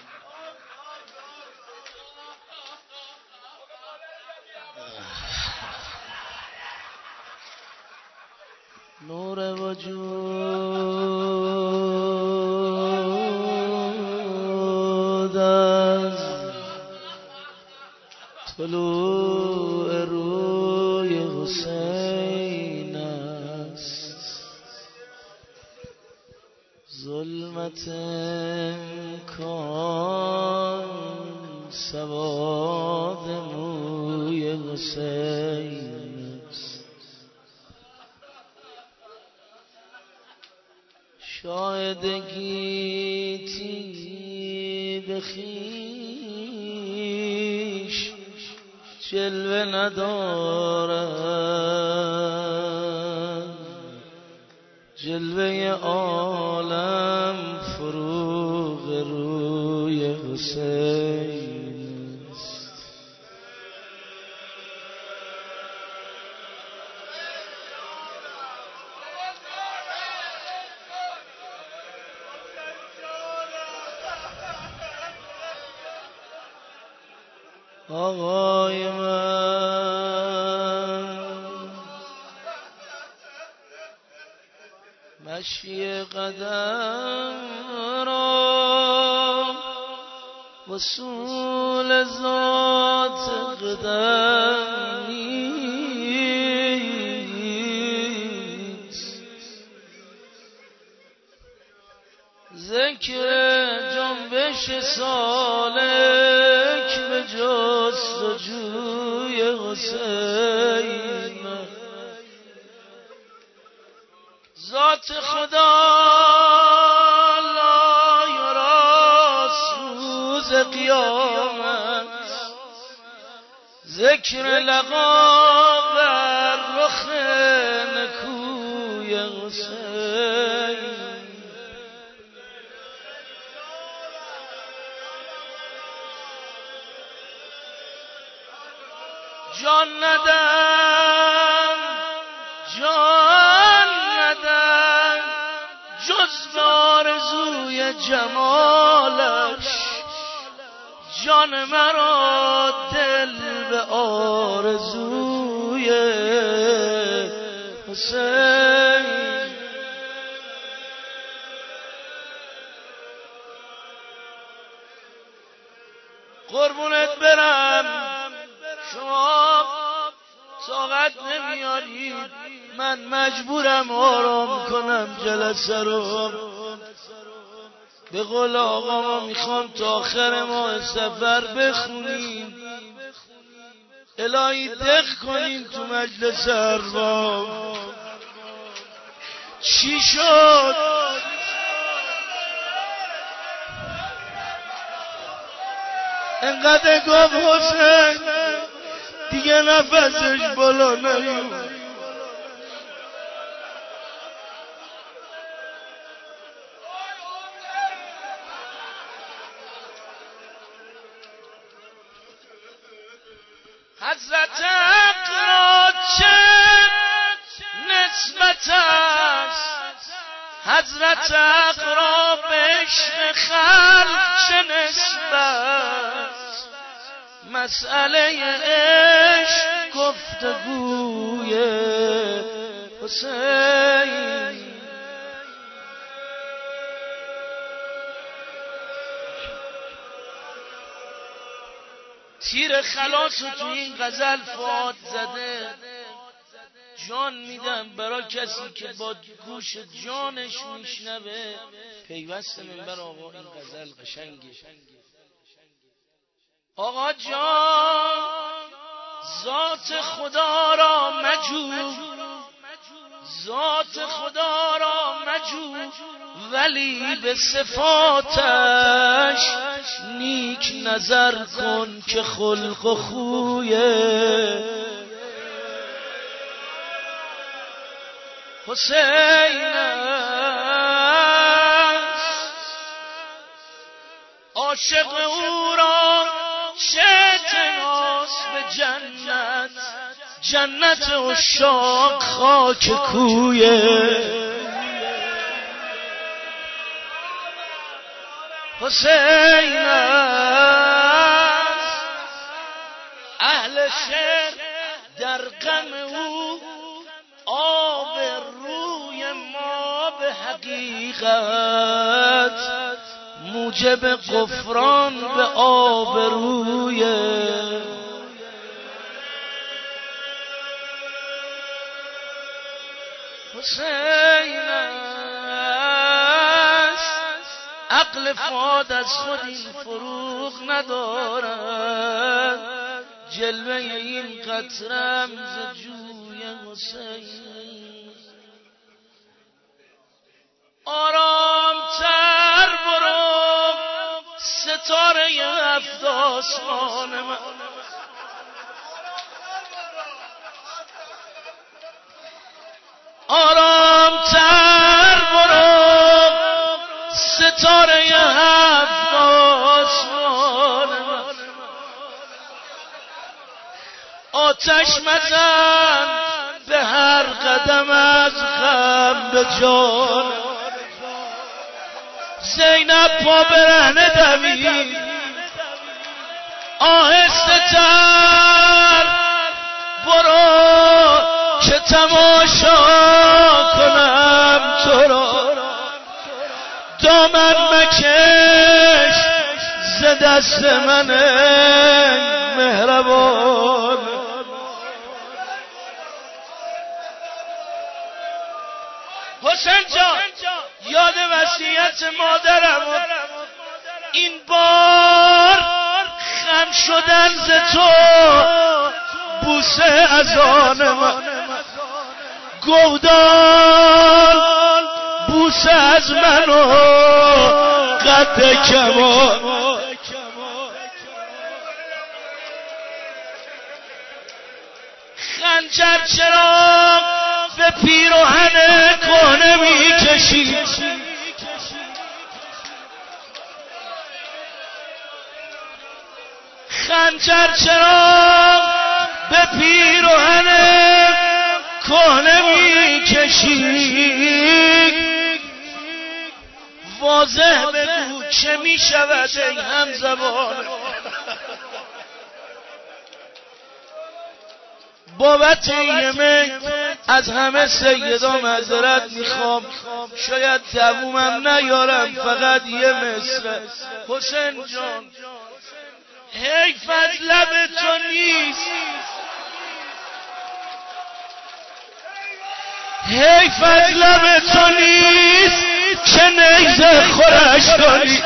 نور وجود از طلوع روی حسین است، ظلمت امکان سواد موی حسین است. شاهد گیتی به خویش جلوه ندارد، جلوه عالم فروغ روی حسین است. آقای من مشی قدم را وصول ذات قدم نیست، ذکر جنبش سالک به جستجوی حسین. ذات خدا لا یرا روز قیامت، ذکر لقا بر رخ نکوی حسین. جان ندم جان ندم جز به آرزوی جمالش، جان مرا دل به آرزوی حسین. قربونت برم شما طاقت نمیارید، من مجبورم آرام کنم جلسه رو. به قول آقا ما میخوام تا آخر ماه سفر بخونیم، الهی دق کنیم تو مجلس ارباب. چی شد؟ انقدر گفت حسین دیگه نفسش بالا نیومد. حضرت اقرا چه نسبت است، حضرت اقرا به عشق خلق چه نسبت، مسئله عشق گفتگوی حسین. تیر خلاص رو تو این غزل فؤاد زده. جان میدم برای کسی که با گوش جانش میشنوه پیوست منبر آقا این غزل قشنگه. آقا جان ذات خدا را مجو، ذات خدا را مجو، ولی به صفاتش نیک نظر کن که خلق و خویه حسین است. عاشق او را چه اعتناس به جنت، جنت عشاق خاک کویه حسین است. اهل شعر در غم او آب روی ما به حقیقت موجب غفران به آب روی حسین است. عقل فؤاد از خود این فروغ ندارد، جلوه این قطرم ز جوی حسین. آرام تر برو ستاره هفت آسمان من، آرام تر برو ستاره هفت آسمان من. آتش مزن به هر قدم از غم به جان، زینب پا برهنه دوید آهسته تر برو که تماشا کنم تو را، دامن مکش ز دست من مهربان. حسین جان یاد وصیت مادرم، این بار خم شدن ز تو بوسه از آن من، گودال بوسه از من و قد کمان. خنجر چرا به پیراهن کهنه میکشی، خنجر چرا به پیراهن کهنه میکشی، واضح بگو چه میشود ای همزبان. بابت یمه از همه سیدا معذرت میخوام، شاید دوومم نیارم، فقط یه مصرع. حسین جان حیف از لب تو نیست، حیف از لب تو نیست که نیزه خورش کنی.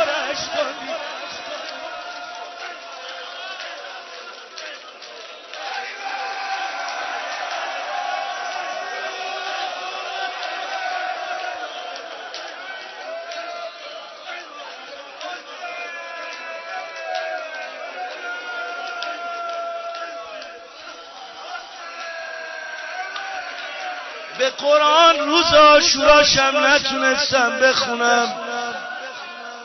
به قرآن روز عاشوراشم نتونستم بخونم،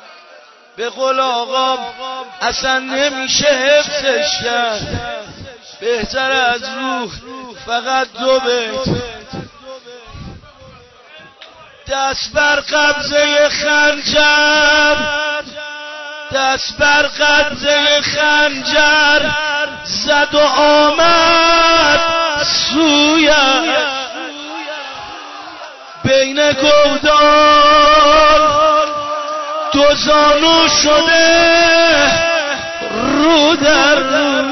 به قول آقا اصلا نمیشه حفظش کرد. بهتر از روح فقط دو بیت. دست بر قبضه خنجر، دست بر قبضه خنجر زد و آمد سویم، بین گودال دو زانو شده رو در رو.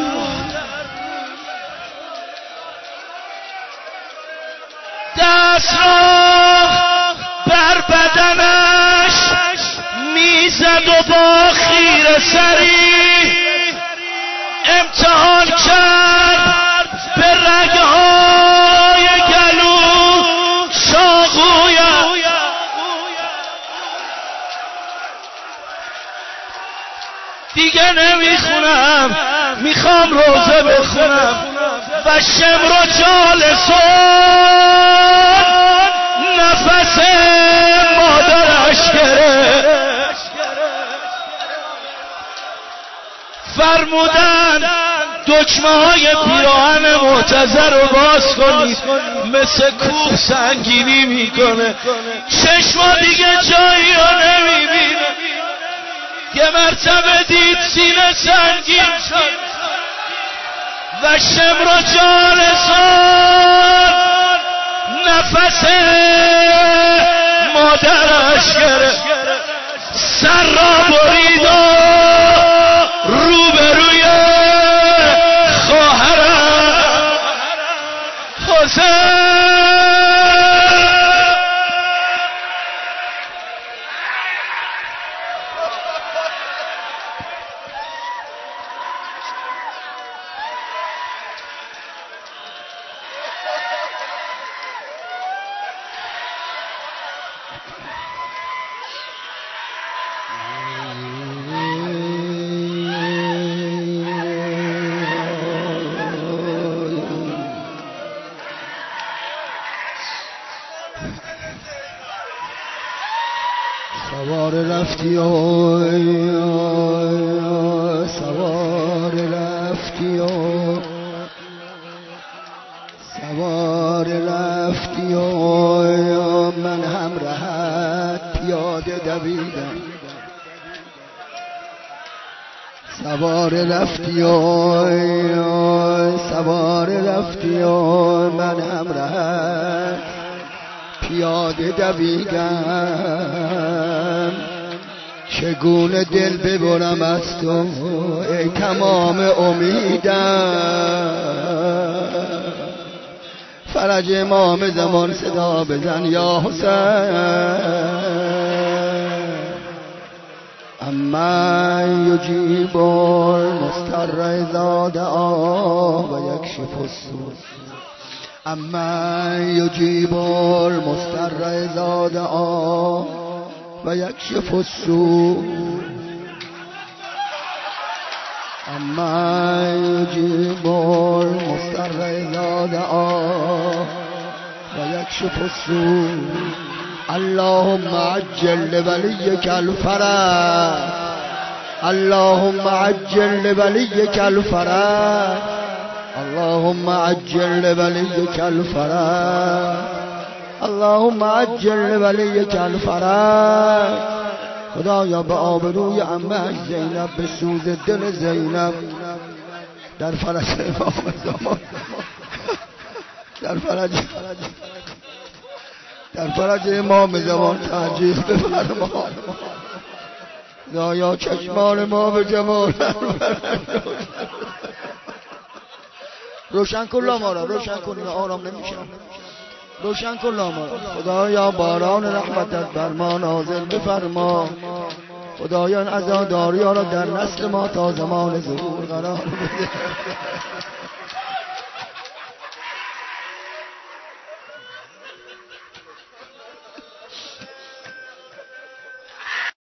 دست را بر بدنش میزد و با خیره سری امتحان کرد به رگهای گلو چاقویم. دیگه نمیخونم، میخوام روزه بخونم. و شمر جالسون نفس مادرش گرفت، فرمودن دکمه های پیراهن معتذر رو باز کنید، مثل کوه سنگینی میکنه، چشما دیگه جایی رو نمیبینه. یه مرتبه دید سینه سنگین شد. و شمر جالسان نفس مادرش گرفت، سر را برید و روبروی خواهرم حسین. سوار رفتی اوی سوار رفتی اوی سوار رفتی اوی من هم راحت پیاده دویدم. سوار رفتی اوی سوار رفتی اوی من هم راحت پیاده دویدم. چگونه دل ببرم از تو ای تمام امیدم. فرج امام زمان صدا بزن یا حسین. اما یجیب المضطر اذا دعا و یکشف السوء. اما یجیب المضطر اذا دعا و یکشف السوء. اما یجیب المضطر اذا دعا و یکشف السوء. اللهم عجل لولیک الفرج، اللهم عجل لولیک الفرج، اللهم عجل لولیک الفرج، اللهم عجل لولیک الفرج. خدایا به آبروی عمه‌اش زینب، به سوز دل زینب در فرج امام زمان، در فرج در فرج امام زمان ترجیح بفرما. خدایا چشمان ما به جمال روشن کن ما را، روشن کن، آرام نمیشم، روشن کن ما را. خدایا باران رحمتت بر ما نازل بفرما. خدایا عزاداری ها را در نسل ما تا زمان ظهور قرار بده.